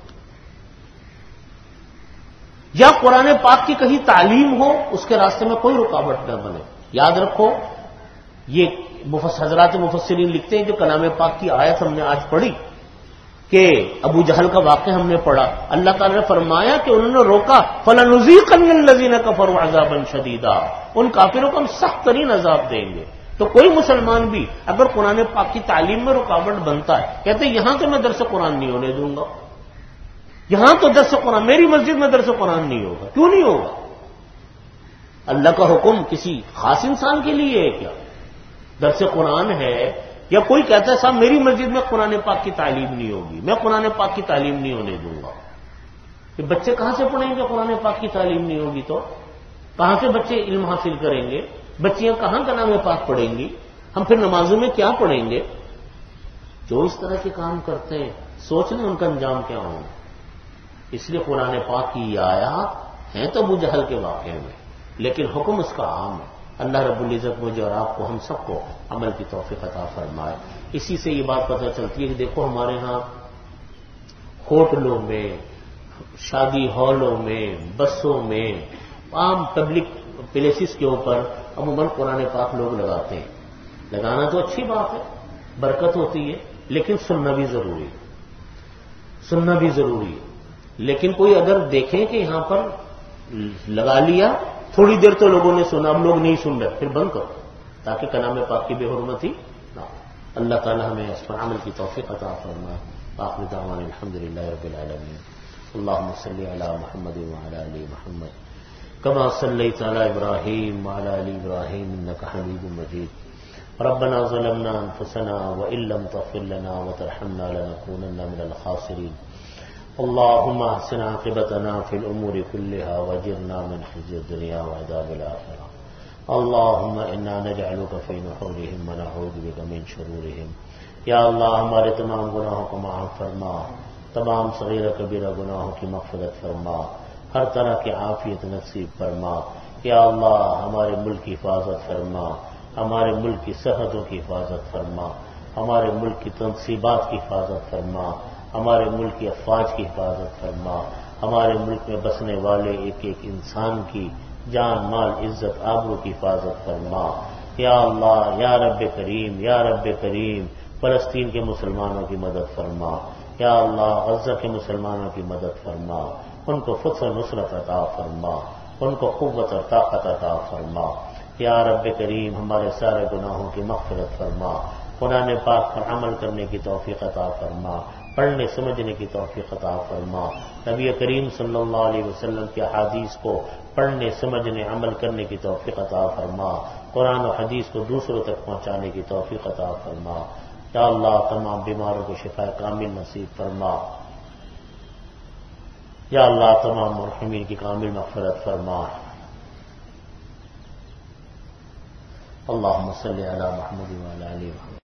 یا قرآن پاک کی کہیں تعلیم ہو، اس کے راستے میں کوئی رکاوٹ نہ بنے۔ یاد رکھو، یہ حضرات مفسرین لکھتے ہیں جو کلام پاک کی آیت ہم نے آج پڑھی کہ ابو جہل کا واقعہ ہم نے پڑھا، اللہ تعالی نے فرمایا کہ انہوں نے روکا، فَلَنُذِيقَنَّ الَّذِينَ كَفَرُوا عَذَابًا شَدِيدًا، ان کافروں کو ہم سخت ترین عذاب دیں گے۔ تو کوئی مسلمان بھی اگر قرآن پاک کی تعلیم میں رکاوٹ بنتا ہے، کہتے ہیں یہاں تو میں درس قرآن نہیں ہونے دوں گا، یہاں تو درس قرآن، میری مسجد میں درس قرآن نہیں ہوگا، کیوں نہیں ہوگا؟ اللہ کا حکم کسی خاص انسان کے لیے ہے کیا؟ درس قرآن ہے، یا کوئی کہتا ہے صاحب میری مسجد میں قرآن پاک کی تعلیم نہیں ہوگی، میں قرآن پاک کی تعلیم نہیں ہونے دوں گا، کہ بچے کہاں سے پڑھیں گے؟ قرآن پاک کی تعلیم نہیں ہوگی تو کہاں سے بچے علم حاصل کریں گے؟ بچیاں کہاں کلام پاک پڑھیں گی؟ ہم پھر نمازوں میں کیا پڑھیں گے؟ جو اس طرح کے کام کرتے ہیں سوچ لیں ان کا انجام کیا ہوگا۔ اس لیے قرآن پاک کی یہ آیات ہیں تو ابو جہل کے واقعے میں، لیکن حکم اس کا عام ہے۔ اللہ رب العزت مجھے اور آپ کو، ہم سب کو عمل کی توفیق عطا فرمائے۔ اسی سے یہ بات پتہ چلتی ہے کہ دیکھو ہمارے ہاں ہوٹلوں میں، شادی ہالوں میں، بسوں میں، عام پبلک پلیسز کے اوپر عموماً قرآن پاک لوگ لگاتے ہیں۔ لگانا تو اچھی بات ہے، برکت ہوتی ہے، لیکن سننا بھی ضروری ہے، سننا بھی ضروری ہے۔ لیکن کوئی اگر دیکھیں کہ یہاں پر لگا لیا، تھوڑی دیر تو لوگوں نے سنا، اب لوگ نہیں سن رہے، پھر بند کرو تاکہ کلام پاک کی بے حرمتی نہ ہو۔ اللہ تعالی ہمیں اس پر عمل کی توفیق عطا فرمائے۔ آخر دعوانا الحمدللہ رب العالمین۔ اللہم صلی علی محمد وعلی آل محمد کما صلیت علی ابراہیم وعلی آل ابراہیم انک حمید مجید۔ ربنا ظلمنا انفسنا وان لم تغفر لنا وترحمنا لنکونن من الخاسرین۔ اللهم احسن عاقبتنا في الامور كلها واجرنا من خزي الدنيا وعذاب الاخره. اللهم انا نجعلك في نحورهم ونعوذ بك من شرورهم. یا اللہ ہمارے تمام گناہوں کو معاف فرما، تمام صغیرہ کبیرہ گناہوں کی مغفرت فرما، ہر طرح کی عافیت نصیب فرما. یا اللہ ہمارے ملک کی حفاظت فرما، ہمارے ملک کی سرحدوں کی حفاظت فرما، ہمارے ملک کی تنصیبات کی حفاظت فرما، ہمارے ملک کی افواج کی حفاظت فرما، ہمارے ملک میں بسنے والے ایک ایک انسان کی جان مال عزت آبرو کی حفاظت فرما. یا اللہ یا رب کریم یا رب کریم فلسطین کے مسلمانوں کی مدد فرما. یا اللہ غزہ کے مسلمانوں کی مدد فرما، ان کو فتح و نصرت عطا فرما، ان کو قوت اور طاقت عطا فرما. یا رب کریم ہمارے سارے گناہوں کی مغفرت فرما، قرآن پاک پر عمل کرنے کی توفیق عطا فرما، پڑھنے سمجھنے کی توفیق عطا فرما، نبی کریم صلی اللہ علیہ وسلم کی احادیث کو پڑھنے سمجھنے عمل کرنے کی توفیق عطا فرما، قرآن و حدیث کو دوسروں تک پہنچانے کی توفیق عطا فرما. یا اللہ تمام بیماروں کو شفا کامل نصیب فرما. یا اللہ تمام مرحومین کی کامل مغفرت فرما. اللہم صلی علی محمد وعلی آلہ محمد.